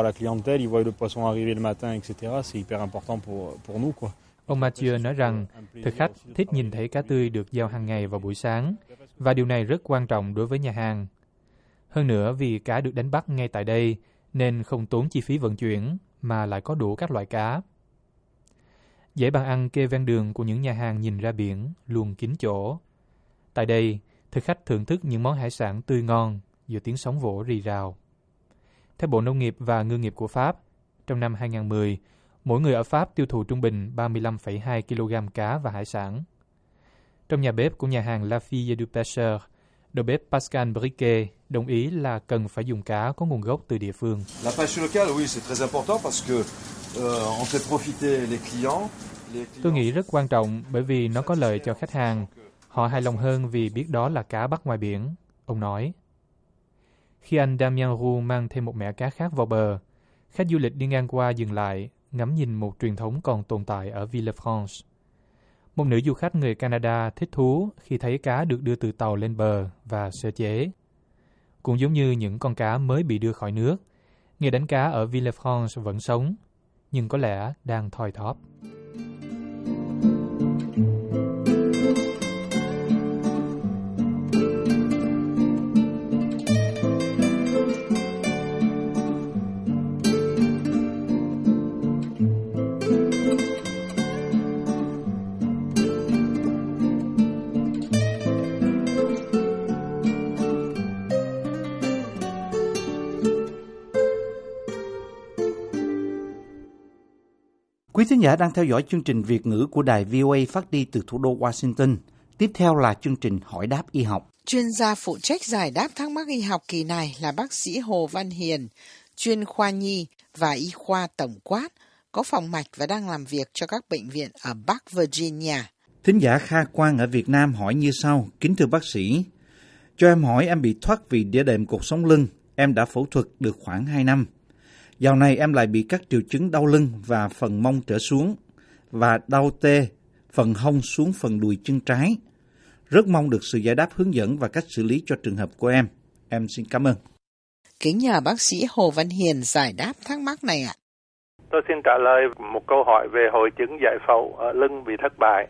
Ông Mathieu nói rằng thực khách thích nhìn thấy cá tươi được giao hàng ngày vào buổi sáng, và điều này rất quan trọng đối với nhà hàng. Hơn nữa vì cá được đánh bắt ngay tại đây, nên không tốn chi phí vận chuyển, mà lại có đủ các loại cá. Dãy bàn ăn kê ven đường của những nhà hàng nhìn ra biển luôn kín chỗ. Tại đây, thực khách thưởng thức những món hải sản tươi ngon giữa tiếng sóng vỗ rì rào. Theo Bộ Nông nghiệp và Ngư nghiệp của Pháp, trong năm 2010, mỗi người ở Pháp tiêu thụ trung bình 35,2 kg cá và hải sản. Trong nhà bếp của nhà hàng La Fille du Pêcheur, đầu bếp Pascal Briquet đồng ý là cần phải dùng cá có nguồn gốc từ địa phương. La pêche locale, oui, c'est très important parce que on fait profiter les clients. Tôi nghĩ rất quan trọng bởi vì nó có lợi cho khách hàng. Họ hài lòng hơn vì biết đó là cá bắt ngoài biển, ông nói. Khi anh Damien Roux mang thêm một mẻ cá khác vào bờ, khách du lịch đi ngang qua dừng lại, ngắm nhìn một truyền thống còn tồn tại ở Villefranche. Một nữ du khách người Canada thích thú khi thấy cá được đưa từ tàu lên bờ và sơ chế. Cũng giống như những con cá mới bị đưa khỏi nước, nghề đánh cá ở Villefranche vẫn sống, nhưng có lẽ đang thoi thóp. Quý thính giả đang theo dõi chương trình Việt ngữ của đài VOA phát đi từ thủ đô Washington. Tiếp theo là chương trình Hỏi đáp y học. Chuyên gia phụ trách giải đáp thắc mắc y học kỳ này là bác sĩ Hồ Văn Hiền, chuyên khoa nhi và y khoa tổng quát, có phòng mạch và đang làm việc cho các bệnh viện ở Bắc Virginia. Thính giả Kha Quang ở Việt Nam hỏi như sau: Kính thưa bác sĩ, cho em hỏi em bị thoát vị đĩa đệm cột sống lưng. Em đã phẫu thuật được khoảng 2 năm. Dạo này em lại bị các triệu chứng đau lưng và phần mông trở xuống và đau tê phần hông xuống phần đùi chân trái. Rất mong được sự giải đáp hướng dẫn và cách xử lý cho trường hợp của em. Em xin cảm ơn. Kính nhờ bác sĩ Hồ Văn Hiền giải đáp thắc mắc này ạ. Tôi xin trả lời một câu hỏi về hội chứng giải phẫu ở lưng bị thất bại.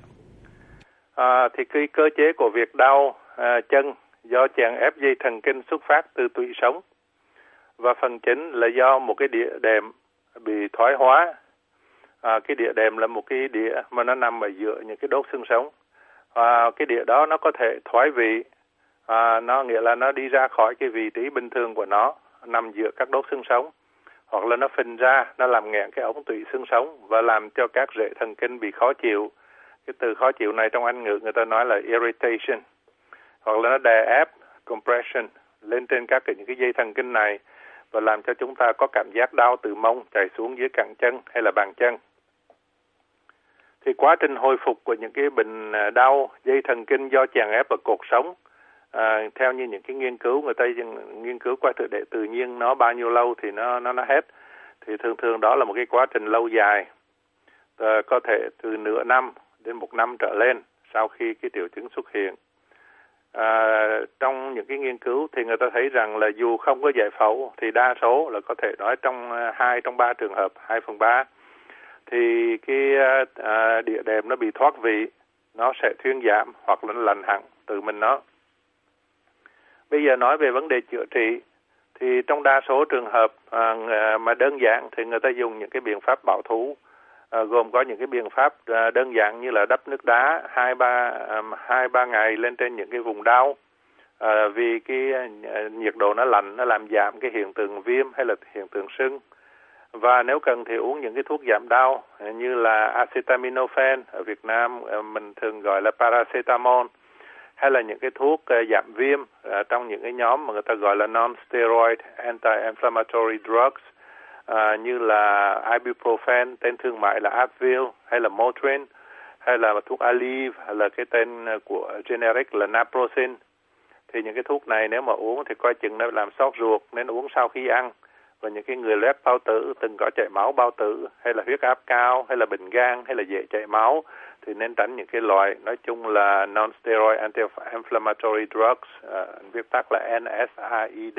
Thì cái cơ chế của việc đau chân do chèn ép dây thần kinh xuất phát từ tủy sống, và phần chính là do một cái đĩa đệm bị thoái hóa. Cái đĩa đệm là một cái đĩa mà nó nằm ở giữa những cái đốt xương sống. Cái đĩa đó nó có thể thoái vị, nó nghĩa là nó đi ra khỏi cái vị trí bình thường của nó, nằm giữa các đốt xương sống, hoặc là nó phình ra, nó làm nghẹn cái ống tủy xương sống và làm cho các rễ thần kinh bị khó chịu. Cái từ khó chịu này trong Anh ngữ người ta nói là irritation, hoặc là nó đè ép, compression lên trên các những cái dây thần kinh này và làm cho chúng ta có cảm giác đau từ mông chảy xuống dưới cẳng chân hay là bàn chân. Thì quá trình hồi phục của những cái bệnh đau dây thần kinh do chèn ép ở cột sống, theo như những cái nghiên cứu, người ta nghiên cứu qua tự nhiên nó bao nhiêu lâu thì nó hết. Thì thường đó là một cái quá trình lâu dài, có thể từ nửa năm đến 1 năm trở lên sau khi cái triệu chứng xuất hiện. Trong những cái nghiên cứu thì người ta thấy rằng là dù không có giải phẫu thì đa số là có thể nói trong 2 trong 3 trường hợp, 2/3 thì cái địa đệm nó bị thoát vị, nó sẽ thuyên giảm hoặc là nó lành hẳn từ mình nó. Bây giờ nói về vấn đề chữa trị thì trong đa số trường hợp mà đơn giản thì người ta dùng những cái biện pháp bảo thủ, gồm có những cái biện pháp đơn giản như là đắp nước đá 2-3 ngày lên trên những cái vùng đau, vì cái nhiệt độ nó lạnh, nó làm giảm cái hiện tượng viêm hay là hiện tượng sưng. Và nếu cần thì uống những cái thuốc giảm đau như là acetaminophen, ở Việt Nam mình thường gọi là paracetamol, hay là những cái thuốc giảm viêm trong những cái nhóm mà người ta gọi là non-steroid anti-inflammatory drugs, như là ibuprofen, tên thương mại là Advil, hay là Motrin, hay là thuốc Aleve, hay là cái tên của generic là Naproxen. Thì những cái thuốc này nếu mà uống thì coi chừng nó làm xót ruột, nên uống sau khi ăn. Và những cái người loét bao tử, từng có chảy máu bao tử, hay là huyết áp cao, hay là bệnh gan, hay là dễ chảy máu, thì nên tránh những cái loại nói chung là non-steroid anti-inflammatory drugs, viết tắt là NSAID.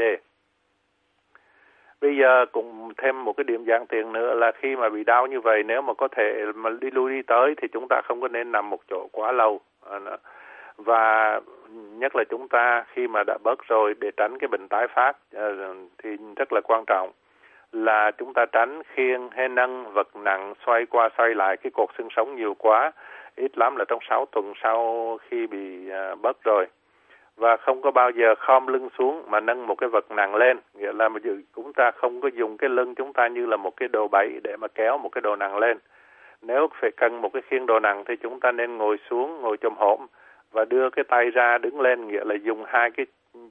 Bây giờ cũng thêm một cái điểm giản tiện nữa là khi mà bị đau như vậy, nếu mà có thể mà đi lui đi tới thì chúng ta không có nên nằm một chỗ quá lâu. Và nhất là chúng ta khi mà đã bớt rồi, để tránh cái bệnh tái phát thì rất là quan trọng là chúng ta tránh khiêng hay nâng vật nặng xoay qua xoay lại cái cột xương sống nhiều quá, ít lắm là trong 6 tuần sau khi bị bớt rồi. Và không có bao giờ khom lưng xuống mà nâng một cái vật nặng lên, nghĩa là chúng ta không có dùng cái lưng chúng ta như là một cái đồ bẫy để mà kéo một cái đồ nặng lên. Nếu phải cần một cái khiêng đồ nặng thì chúng ta nên ngồi xuống, ngồi chồm hổm và đưa cái tay ra đứng lên, nghĩa là dùng hai cái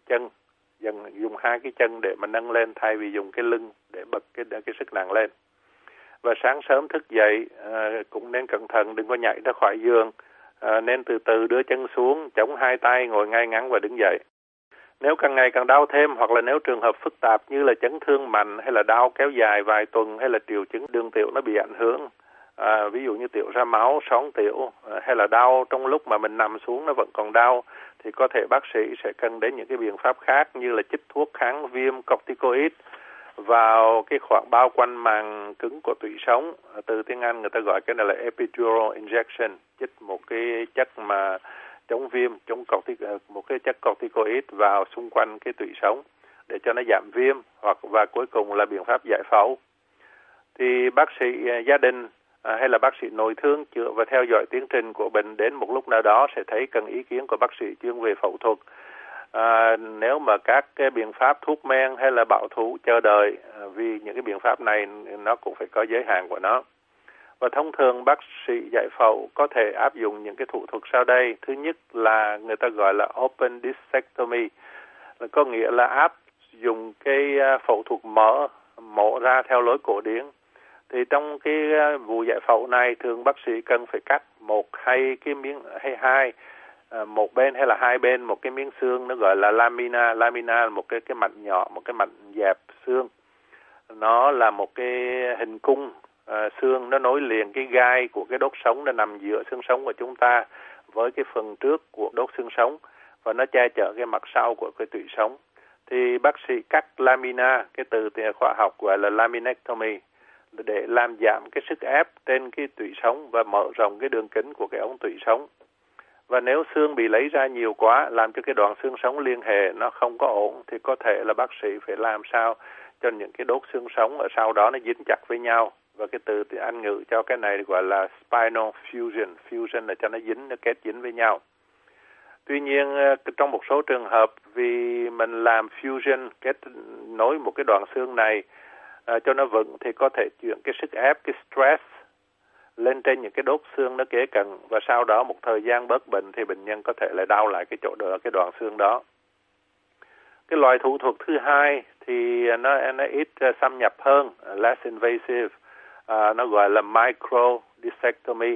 chân để mà nâng lên thay vì dùng cái lưng để bật cái sức nặng lên. Và sáng sớm thức dậy cũng nên cẩn thận, đừng có nhảy ra khỏi giường, nên từ từ đưa chân xuống, chống hai tay, ngồi ngay ngắn và đứng dậy. Nếu càng ngày càng đau thêm, hoặc là nếu trường hợp phức tạp như là chấn thương mạnh hay là đau kéo dài vài tuần, hay là triệu chứng đường tiểu nó bị ảnh hưởng, ví dụ như tiểu ra máu, són tiểu, hay là đau trong lúc mà mình nằm xuống nó vẫn còn đau, thì có thể bác sĩ sẽ cần đến những cái biện pháp khác như là chích thuốc kháng viêm corticoid vào cái khoảng bao quanh màng cứng của tủy sống. Từ tiếng Anh người ta gọi cái này là epidural injection, chích một cái chất mà chống viêm, một cái chất corticoid vào xung quanh cái tủy sống để cho nó giảm viêm, và cuối cùng là biện pháp giải phẫu. Thì bác sĩ gia đình hay là bác sĩ nội thương chữa và theo dõi tiến trình của bệnh, đến một lúc nào đó sẽ thấy cần ý kiến của bác sĩ chuyên về phẫu thuật. Nếu mà các cái biện pháp thuốc men hay là bảo thủ chờ đợi, vì những cái biện pháp này nó cũng phải có giới hạn của nó. Và thông thường bác sĩ giải phẫu có thể áp dụng những cái thủ thuật sau đây. Thứ nhất là người ta gọi là open discectomy, là có nghĩa là áp dụng cái phẫu thuật mổ ra theo lối cổ điển. Thì trong cái vụ giải phẫu này thường bác sĩ cần phải cắt một hay cái miếng hay hai, một bên hay là hai bên một cái miếng xương, nó gọi là lamina. Lamina là một cái mảnh nhỏ, một cái mảnh dẹp xương. Nó là một cái hình cung xương, nó nối liền cái gai của cái đốt sống nó nằm giữa xương sống của chúng ta với cái phần trước của đốt xương sống, và nó che chở cái mặt sau của cái tủy sống. Thì bác sĩ cắt lamina, cái từ khoa học gọi là laminectomy, để làm giảm cái sức ép trên cái tủy sống và mở rộng cái đường kính của cái ống tủy sống. Và nếu xương bị lấy ra nhiều quá, làm cho cái đoạn xương sống liên hệ nó không có ổn, thì có thể là bác sĩ phải làm sao cho những cái đốt xương sống ở sau đó nó dính chặt với nhau. Và cái từ Anh ngữ cho cái này gọi là spinal fusion. Fusion là cho nó dính, nó kết dính với nhau. Tuy nhiên trong một số trường hợp vì mình làm fusion, kết nối một cái đoạn xương này cho nó vững, thì có thể chuyển cái sức ép, cái stress lên trên những cái đốt xương nó kế cận, và sau đó một thời gian bớt bệnh thì bệnh nhân có thể lại đau lại cái chỗ đó, cái đoạn xương đó. Cái loại thủ thuật thứ hai thì nó ít xâm nhập hơn, less invasive, nó gọi là micro discectomy,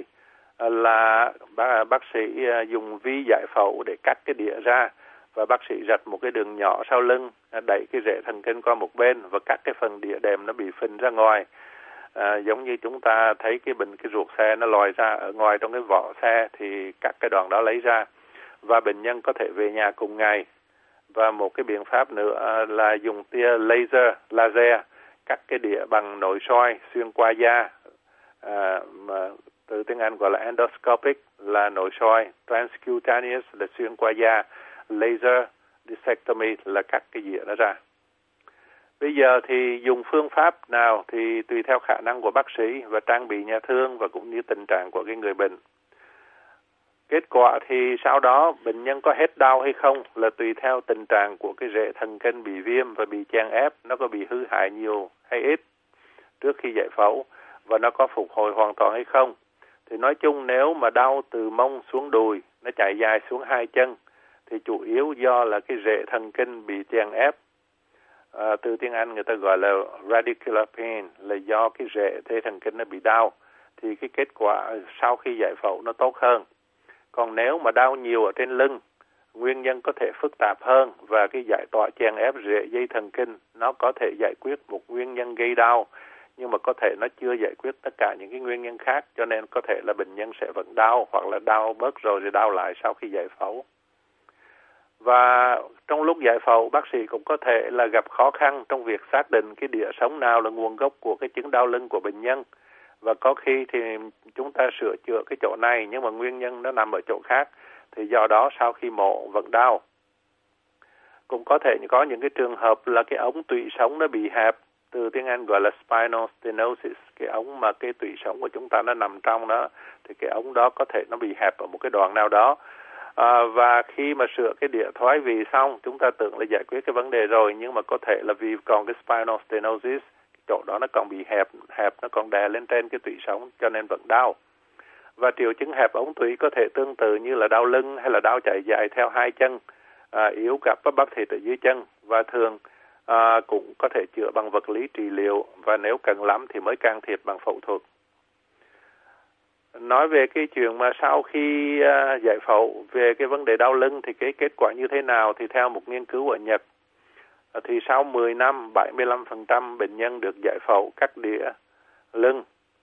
là bác sĩ dùng vi giải phẫu để cắt cái đĩa ra, và bác sĩ rạch một cái đường nhỏ sau lưng, đẩy cái rễ thần kinh qua một bên và cắt cái phần đĩa đệm nó bị phình ra ngoài. Giống như chúng ta thấy cái ruột xe nó lòi ra ở ngoài trong cái vỏ xe, thì cắt cái đoạn đó lấy ra, và bệnh nhân có thể về nhà cùng ngày. và một cái biện pháp nữa là dùng tia laser cắt cái đĩa bằng nội soi xuyên qua da, mà từ tiếng Anh gọi là endoscopic là nội soi, transcutaneous là xuyên qua da, laser discectomy là cắt cái dĩa đó ra. Bây giờ thì dùng phương pháp nào thì tùy theo khả năng của bác sĩ và trang bị nhà thương và cũng như tình trạng của cái người bệnh. Kết quả thì sau đó bệnh nhân có hết đau hay không là tùy theo tình trạng của cái rễ thần kinh bị viêm và bị chèn ép, nó có bị hư hại nhiều hay ít trước khi giải phẫu và nó có phục hồi hoàn toàn hay không. Thì nói chung nếu mà đau từ mông xuống đùi, nó chạy dài xuống hai chân thì chủ yếu do là cái rễ thần kinh bị chèn ép. Từ tiếng Anh người ta gọi là radicular pain, là do cái rễ dây thần kinh nó bị đau thì cái kết quả sau khi giải phẫu nó tốt hơn. Còn nếu mà đau nhiều ở trên lưng, nguyên nhân có thể phức tạp hơn và cái giải tỏa chèn ép rễ dây thần kinh nó có thể giải quyết một nguyên nhân gây đau, nhưng mà có thể nó chưa giải quyết tất cả những cái nguyên nhân khác, cho nên có thể là bệnh nhân sẽ vẫn đau hoặc là đau bớt rồi đau lại sau khi giải phẫu. Và trong lúc giải phẫu, bác sĩ cũng có thể là gặp khó khăn trong việc xác định cái đĩa sống nào là nguồn gốc của cái chứng đau lưng của bệnh nhân. Và có khi thì chúng ta sửa chữa cái chỗ này nhưng mà nguyên nhân nó nằm ở chỗ khác, thì do đó sau khi mổ vẫn đau. Cũng có thể có những cái trường hợp là cái ống tủy sống nó bị hẹp, từ tiếng Anh gọi là spinal stenosis, cái ống mà cái tủy sống của chúng ta nó nằm trong đó, thì cái ống đó có thể nó bị hẹp ở một cái đoạn nào đó. Và khi mà sửa cái đĩa thoái vị xong, chúng ta tưởng là giải quyết cái vấn đề rồi, nhưng mà có thể là vì còn cái spinal stenosis, chỗ đó nó còn bị hẹp nó còn đè lên trên cái tủy sống cho nên vẫn đau. Và triệu chứng hẹp ống tủy có thể tương tự như là đau lưng hay là đau chạy dài theo hai chân, yếu các bắp thịt ở dưới chân, và thường cũng có thể chữa bằng vật lý trị liệu, và nếu cần lắm thì mới can thiệp bằng phẫu thuật. Nói về cái chuyện mà sau khi giải phẫu về cái vấn đề đau lưng thì cái kết quả như thế nào, thì theo một nghiên cứu ở Nhật thì sau 10 năm 75% bệnh nhân được giải phẫu cắt đĩa lưng,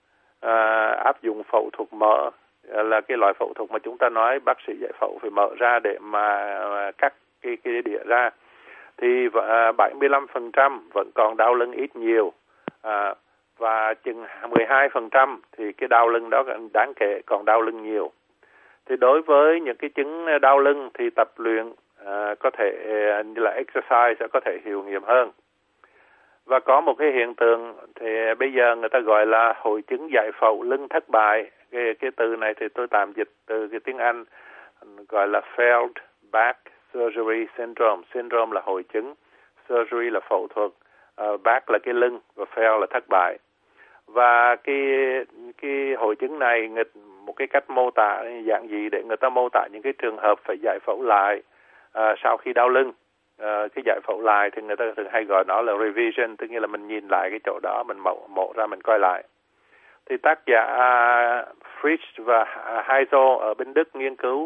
áp dụng phẫu thuật mở, là cái loại phẫu thuật mà chúng ta nói bác sĩ giải phẫu phải mở ra để mà cắt cái đĩa ra, thì 75% vẫn còn đau lưng ít nhiều, và chừng 12% thì cái đau lưng đó đáng kể còn đau lưng nhiều. Thì đối với những cái chứng đau lưng thì tập luyện có thể như là exercise có thể hiệu nghiệm hơn. Và có một cái hiện tượng thì bây giờ người ta gọi là hội chứng giải phẫu lưng thất bại. Cái từ này thì tôi tạm dịch từ cái tiếng Anh gọi là failed back surgery syndrome. Syndrome là hội chứng, surgery là phẫu thuật, back là cái lưng và fail là thất bại. Và cái hội chứng này một cái cách mô tả dạng gì để người ta mô tả những cái trường hợp phải giải phẫu lại sau khi đau lưng. Cái giải phẫu lại thì người ta thường hay gọi nó là revision, tức nghĩa là mình nhìn lại cái chỗ đó, mình mổ ra mình coi lại. Thì tác giả Fritsch và Heisel ở bên Đức nghiên cứu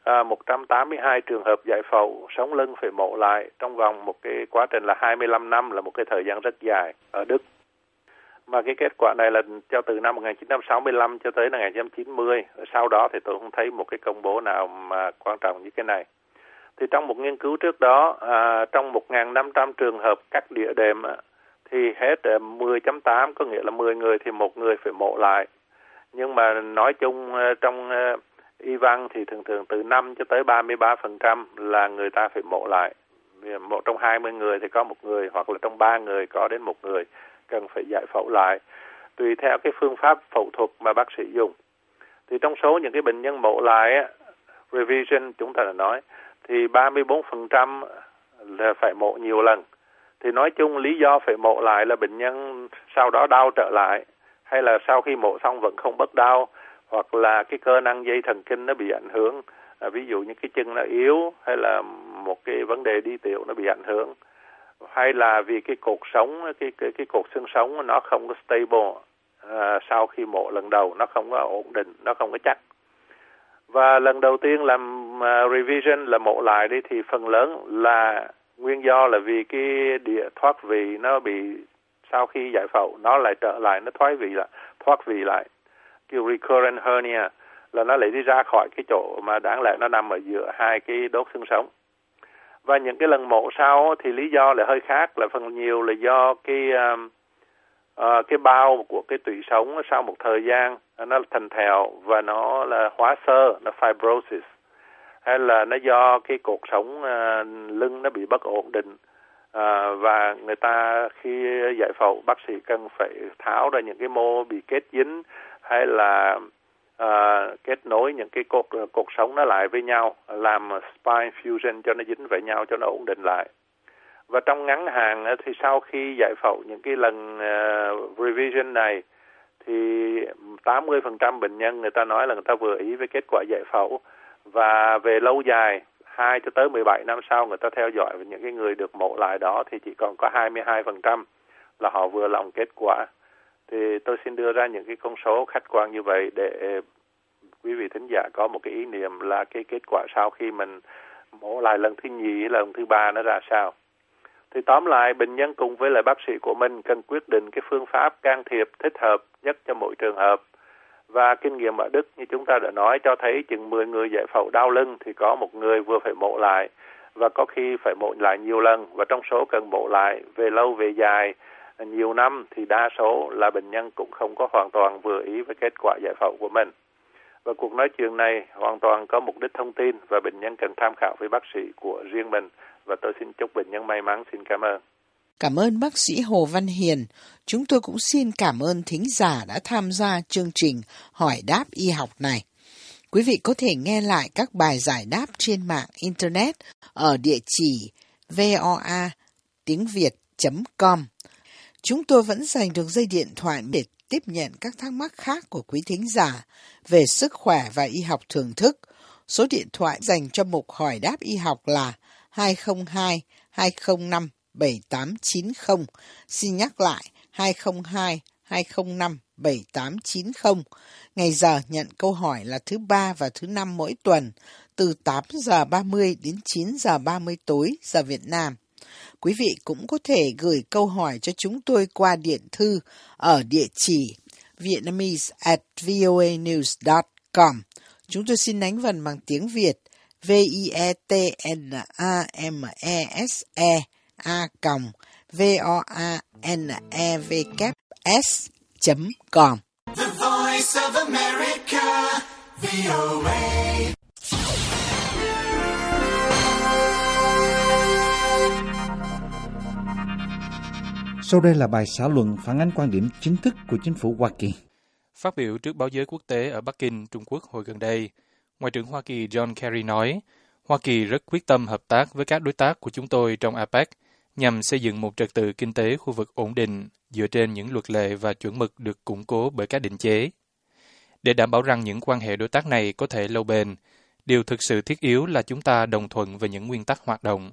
182 trường hợp giải phẫu sống lưng phải mổ lại trong vòng một cái quá trình là 25 năm, là một cái thời gian rất dài ở Đức. Mà cái kết quả này là cho từ năm 1965 cho tới năm 1990. Sau đó thì tôi không thấy một cái công bố nào mà quan trọng như cái này. Thì trong một nghiên cứu trước đó, trong 1.500 trường hợp cắt đĩa đệm thì hết 10.8, có nghĩa là 10 người thì một người phải mổ lại. Nhưng mà nói chung trong y văn thì thường thường từ 5 cho tới 33% là người ta phải mổ lại. Một trong 20 người thì có một người, hoặc là trong 3 người có đến một người cần phải giải phẫu lại, tùy theo cái phương pháp phẫu thuật mà bác sĩ dùng. Thì trong số những cái bệnh nhân mổ lại, revision chúng ta đã nói, thì 34% là phải mổ nhiều lần. Thì nói chung lý do phải mổ lại là bệnh nhân sau đó đau trở lại, hay là sau khi mổ xong vẫn không bớt đau, hoặc là cái cơ năng dây thần kinh nó bị ảnh hưởng, ví dụ như cái chân nó yếu, hay là một cái vấn đề đi tiểu nó bị ảnh hưởng, hay là vì cái cột sống, cái cột xương sống nó không có stable sau khi mổ lần đầu, nó không có ổn định, nó không có chắc. Và lần đầu tiên làm revision là mổ lại đi thì phần lớn là nguyên do là vì cái đĩa thoát vị nó bị, sau khi giải phẫu nó lại trở lại, nó thoát vị lại, kiểu recurrent hernia, là nó lại đi ra khỏi cái chỗ mà đáng lẽ nó nằm ở giữa hai cái đốt xương sống. Và những cái lần mổ sau thì lý do là hơi khác, là phần nhiều là do cái bao của cái tủy sống sau một thời gian nó thành thèo và nó là hóa xơ, nó fibrosis, hay là nó do cái cột sống lưng nó bị bất ổn định, và người ta khi giải phẫu bác sĩ cần phải tháo ra những cái mô bị kết dính, hay là kết nối những cái cột sống nó lại với nhau, làm spine fusion cho nó dính với nhau cho nó ổn định lại. Và trong ngắn hạn thì sau khi giải phẫu những cái lần revision này thì 80% bệnh nhân người ta nói là người ta vừa ý với kết quả giải phẫu, và về lâu dài 2 cho tới 17 năm sau người ta theo dõi những cái người được mổ lại đó thì chỉ còn có 22% là họ vừa lòng kết quả. Thì tôi xin đưa ra những cái con số khách quan như vậy để quý vị thính giả có một cái ý niệm là cái kết quả sau khi mình mổ lại lần thứ nhì, lần thứ ba nó ra sao. Thì tóm lại, bệnh nhân cùng với lại bác sĩ của mình cần quyết định cái phương pháp can thiệp thích hợp nhất cho mỗi trường hợp. Và kinh nghiệm ở Đức như chúng ta đã nói cho thấy chừng 10 người giải phẫu đau lưng thì có một người vừa phải mổ lại, và có khi phải mổ lại nhiều lần, và trong số cần mổ lại về lâu về dài nhiều năm thì đa số là bệnh nhân cũng không có hoàn toàn vừa ý với kết quả giải phẫu của mình. Và cuộc nói chuyện này hoàn toàn có mục đích thông tin và bệnh nhân cần tham khảo với bác sĩ của riêng mình, và tôi xin chúc bệnh nhân may mắn. Xin cảm ơn. Cảm ơn bác sĩ Hồ Văn Hiền. Chúng tôi cũng xin cảm ơn thính giả đã tham gia chương trình Hỏi đáp y học này. Quý vị có thể nghe lại các bài giải đáp trên mạng Internet ở địa chỉ voa.tiengviet.com. Chúng tôi vẫn dành được dây điện thoại để tiếp nhận các thắc mắc khác của quý thính giả về sức khỏe và y học thưởng thức. Số điện thoại dành cho mục Hỏi đáp y học là 202 205 7890. Xin nhắc lại 202 205 7890. Ngày giờ nhận câu hỏi là thứ Ba và thứ Năm mỗi tuần, từ 8 giờ 30 đến 9 giờ 30 tối giờ Việt Nam. Quý vị cũng có thể gửi câu hỏi cho chúng tôi qua điện thư ở địa chỉ vietnamese@voanews.com. Chúng tôi xin đánh vần bằng tiếng Việt vietnamese@voanevs.com. The Voice of America, VOA. Sau đây là bài xã luận phản ánh quan điểm chính thức của chính phủ Hoa Kỳ. Phát biểu trước báo giới quốc tế ở Bắc Kinh, Trung Quốc hồi gần đây, Ngoại trưởng Hoa Kỳ John Kerry nói, Hoa Kỳ rất quyết tâm hợp tác với các đối tác của chúng tôi trong APEC nhằm xây dựng một trật tự kinh tế khu vực ổn định dựa trên những luật lệ và chuẩn mực được củng cố bởi các định chế. Để đảm bảo rằng những quan hệ đối tác này có thể lâu bền, điều thực sự thiết yếu là chúng ta đồng thuận về những nguyên tắc hoạt động.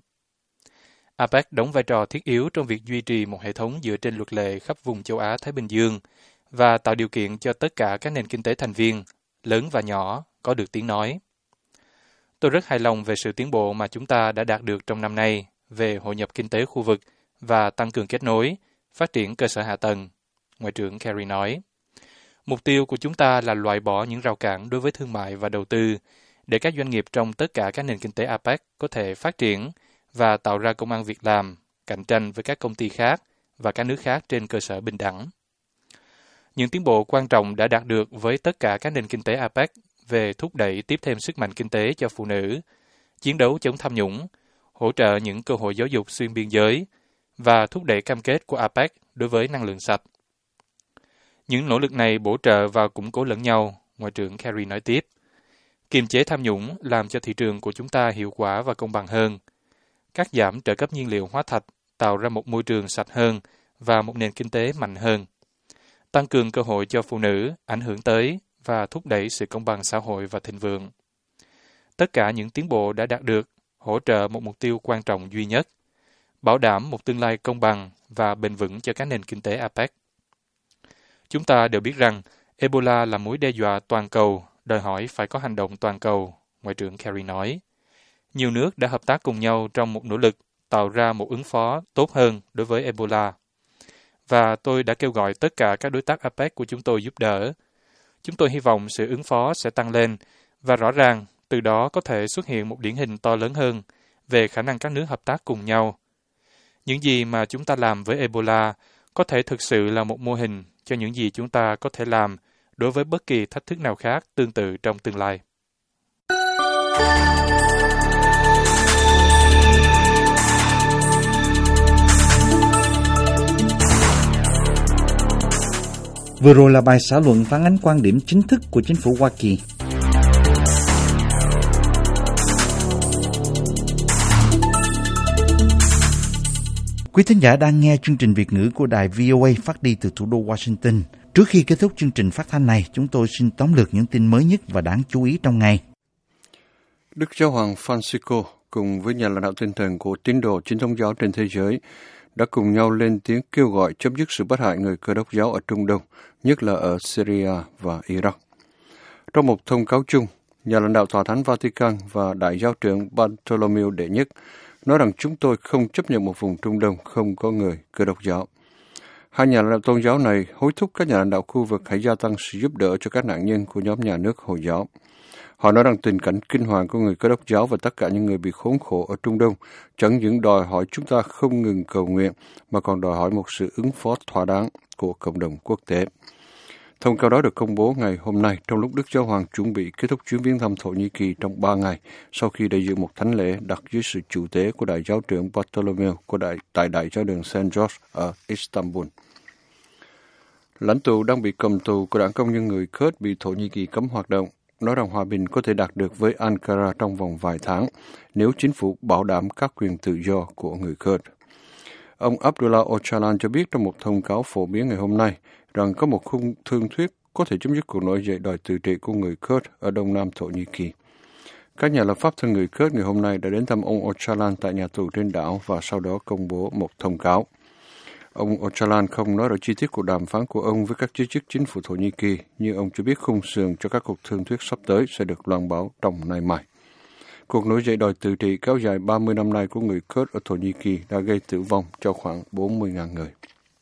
APEC đóng vai trò thiết yếu trong việc duy trì một hệ thống dựa trên luật lệ khắp vùng châu Á-Thái Bình Dương và tạo điều kiện cho tất cả các nền kinh tế thành viên, lớn và nhỏ, có được tiếng nói. Tôi rất hài lòng về sự tiến bộ mà chúng ta đã đạt được trong năm nay về hội nhập kinh tế khu vực và tăng cường kết nối, phát triển cơ sở hạ tầng, Ngoại trưởng Kerry nói. Mục tiêu của chúng ta là loại bỏ những rào cản đối với thương mại và đầu tư để các doanh nghiệp trong tất cả các nền kinh tế APEC có thể phát triển và tạo ra công ăn việc làm, cạnh tranh với các công ty khác và các nước khác trên cơ sở bình đẳng. Những tiến bộ quan trọng đã đạt được với tất cả các nền kinh tế APEC về thúc đẩy tiếp thêm sức mạnh kinh tế cho phụ nữ, chiến đấu chống tham nhũng, hỗ trợ những cơ hội giáo dục xuyên biên giới và thúc đẩy cam kết của APEC đối với năng lượng sạch. Những nỗ lực này bổ trợ và củng cố lẫn nhau, Ngoại trưởng Kerry nói tiếp. Kiềm chế tham nhũng làm cho thị trường của chúng ta hiệu quả và công bằng hơn. Cắt giảm trợ cấp nhiên liệu hóa thạch tạo ra một môi trường sạch hơn và một nền kinh tế mạnh hơn. Tăng cường cơ hội cho phụ nữ, ảnh hưởng tới và thúc đẩy sự công bằng xã hội và thịnh vượng. Tất cả những tiến bộ đã đạt được hỗ trợ một mục tiêu quan trọng duy nhất, bảo đảm một tương lai công bằng và bền vững cho các nền kinh tế APEC. Chúng ta đều biết rằng Ebola là mối đe dọa toàn cầu, đòi hỏi phải có hành động toàn cầu, Ngoại trưởng Kerry nói. Nhiều nước đã hợp tác cùng nhau trong một nỗ lực tạo ra một ứng phó tốt hơn đối với Ebola. Và tôi đã kêu gọi tất cả các đối tác APEC của chúng tôi giúp đỡ. Chúng tôi hy vọng sự ứng phó sẽ tăng lên và rõ ràng từ đó có thể xuất hiện một điển hình to lớn hơn về khả năng các nước hợp tác cùng nhau. Những gì mà chúng ta làm với Ebola có thể thực sự là một mô hình cho những gì chúng ta có thể làm đối với bất kỳ thách thức nào khác tương tự trong tương lai. Vừa rồi là bài xã luận phản ánh quan điểm chính thức của chính phủ Hoa Kỳ. Quý thính giả đang nghe chương trình Việt ngữ của đài VOA phát đi từ thủ đô Washington. Trước khi kết thúc chương trình phát thanh này, chúng tôi xin tóm lược những tin mới nhất và đáng chú ý trong ngày. Đức Giáo hoàng Francisco cùng với nhà lãnh đạo tinh thần của tín đồ chính thống giáo trên thế giới đã cùng nhau lên tiếng kêu gọi chấm dứt sự bắt hại người Cơ đốc giáo ở Trung Đông, nhất là ở Syria và Iraq. Trong một thông cáo chung, nhà lãnh đạo Tòa thánh Vatican và Đại giáo trưởng Bartholomew đệ nhất nói rằng chúng tôi không chấp nhận một vùng Trung Đông không có người Cơ đốc giáo. Hai nhà lãnh đạo tôn giáo này hối thúc các nhà lãnh đạo khu vực hãy gia tăng sự giúp đỡ cho các nạn nhân của nhóm nhà nước Hồi giáo. Họ nói rằng tình cảnh kinh hoàng của người Cơ đốc giáo và tất cả những người bị khốn khổ ở Trung Đông chẳng những đòi hỏi chúng ta không ngừng cầu nguyện, mà còn đòi hỏi một sự ứng phó thỏa đáng của cộng đồng quốc tế. Thông cáo đó được công bố ngày hôm nay trong lúc Đức Giáo hoàng chuẩn bị kết thúc chuyến viếng thăm Thổ Nhĩ Kỳ trong 3 ngày sau khi đã dự một thánh lễ đặt dưới sự chủ tế của Đại giáo trưởng Bartholomew tại Đại giáo đường St. George ở Istanbul. Lãnh tụ đang bị cầm tù của đảng Công nhân người Kurd bị Thổ Nhĩ Kỳ cấm hoạt động, nói rằng hòa bình có thể đạt được với Ankara trong vòng vài tháng nếu chính phủ bảo đảm các quyền tự do của người Kurd. Ông Abdullah Öcalan cho biết trong một thông cáo phổ biến ngày hôm nay rằng có một khung thương thuyết có thể chấm dứt cuộc nổi dậy đòi tự trị của người Kurd ở đông nam Thổ Nhĩ Kỳ. Các nhà lập pháp thân người Kurd ngày hôm nay đã đến thăm ông Öcalan tại nhà tù trên đảo và sau đó công bố một thông cáo. Ông Öcalan không nói rõ chi tiết cuộc đàm phán của ông với các giới chức chính phủ Thổ Nhĩ Kỳ, nhưng ông cho biết khung sườn cho các cuộc thương thuyết sắp tới sẽ được loan báo trong nay mai. Cuộc nổi dậy đòi tự trị kéo dài 30 năm nay của người Kurd ở Thổ Nhĩ Kỳ đã gây tử vong cho khoảng 40.000 người.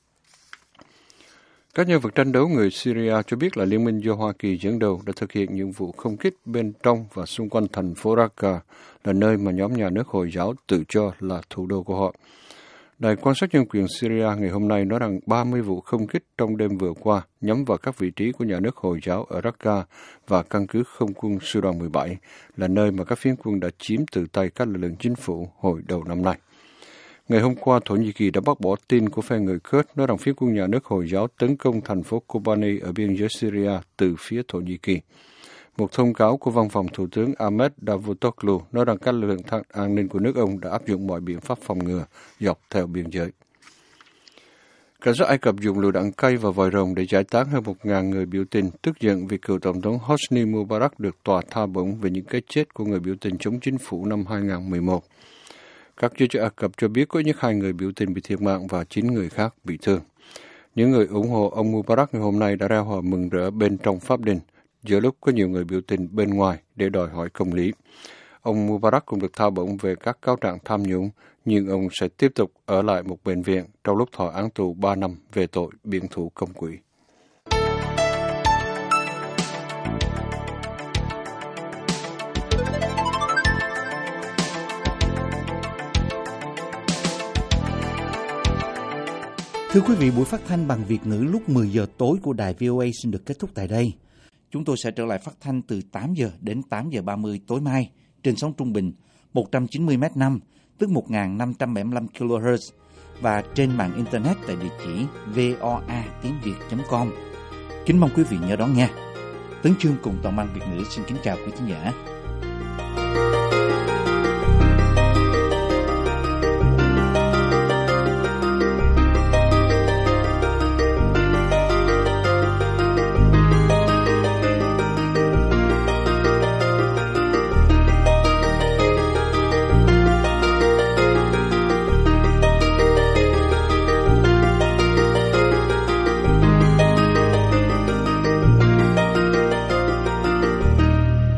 Các nhân vật tranh đấu người Syria cho biết là Liên minh do Hoa Kỳ dẫn đầu đã thực hiện những vụ không kích bên trong và xung quanh thành phố Raqqa, là nơi mà nhóm nhà nước Hồi giáo tự cho là thủ đô của họ. Đài quan sát nhân quyền Syria ngày hôm nay nói rằng 30 vụ không kích trong đêm vừa qua nhắm vào các vị trí của nhà nước Hồi giáo ở Raqqa và căn cứ không quân sư đoàn 17, là nơi mà các phiến quân đã chiếm từ tay các lực lượng chính phủ hồi đầu năm nay. Ngày hôm qua, Thổ Nhĩ Kỳ đã bác bỏ tin của phe người Kurd nói rằng phiến quân nhà nước Hồi giáo tấn công thành phố Kobani ở biên giới Syria từ phía Thổ Nhĩ Kỳ. Một thông cáo của văn phòng Thủ tướng Ahmed Davutoglu nói rằng các lực lượng an ninh của nước ông đã áp dụng mọi biện pháp phòng ngừa dọc theo biên giới. Cảnh sát Ai Cập dùng lựu đạn cây và vòi rồng để giải tán hơn 1.000 người biểu tình tức giận vì cựu Tổng thống Hosni Mubarak được tòa tha bổng về những cái chết của người biểu tình chống chính phủ năm 2011. Các giới chức Ai Cập cho biết có ít nhất 2 người biểu tình bị thiệt mạng và 9 người khác bị thương. Những người ủng hộ ông Mubarak ngày hôm nay đã ra hoa mừng rỡ bên trong Pháp Đình, giữa lúc có nhiều người biểu tình bên ngoài để đòi hỏi công lý. Ông Mubarak cũng được tha bổng về các cáo trạng tham nhũng, nhưng ông sẽ tiếp tục ở lại một bệnh viện trong lúc thọ án tù 3 năm về tội biển thủ công quỹ. Thưa quý vị, buổi phát thanh bằng Việt ngữ lúc 10 giờ tối của đài VOA xin được kết thúc tại đây. Chúng tôi sẽ trở lại phát thanh từ 8 giờ đến 8 giờ 30 tối mai trên sóng trung bình 190 m5, tức 1.575 kHz và trên mạng Internet tại địa chỉ voa.tiếng.việt.com. Kính mong quý vị nhớ đón nghe. Tấn Chương cùng toàn ban Việt ngữ xin kính chào quý khán giả.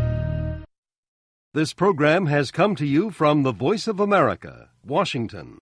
This program has come to you from the Voice of America, Washington.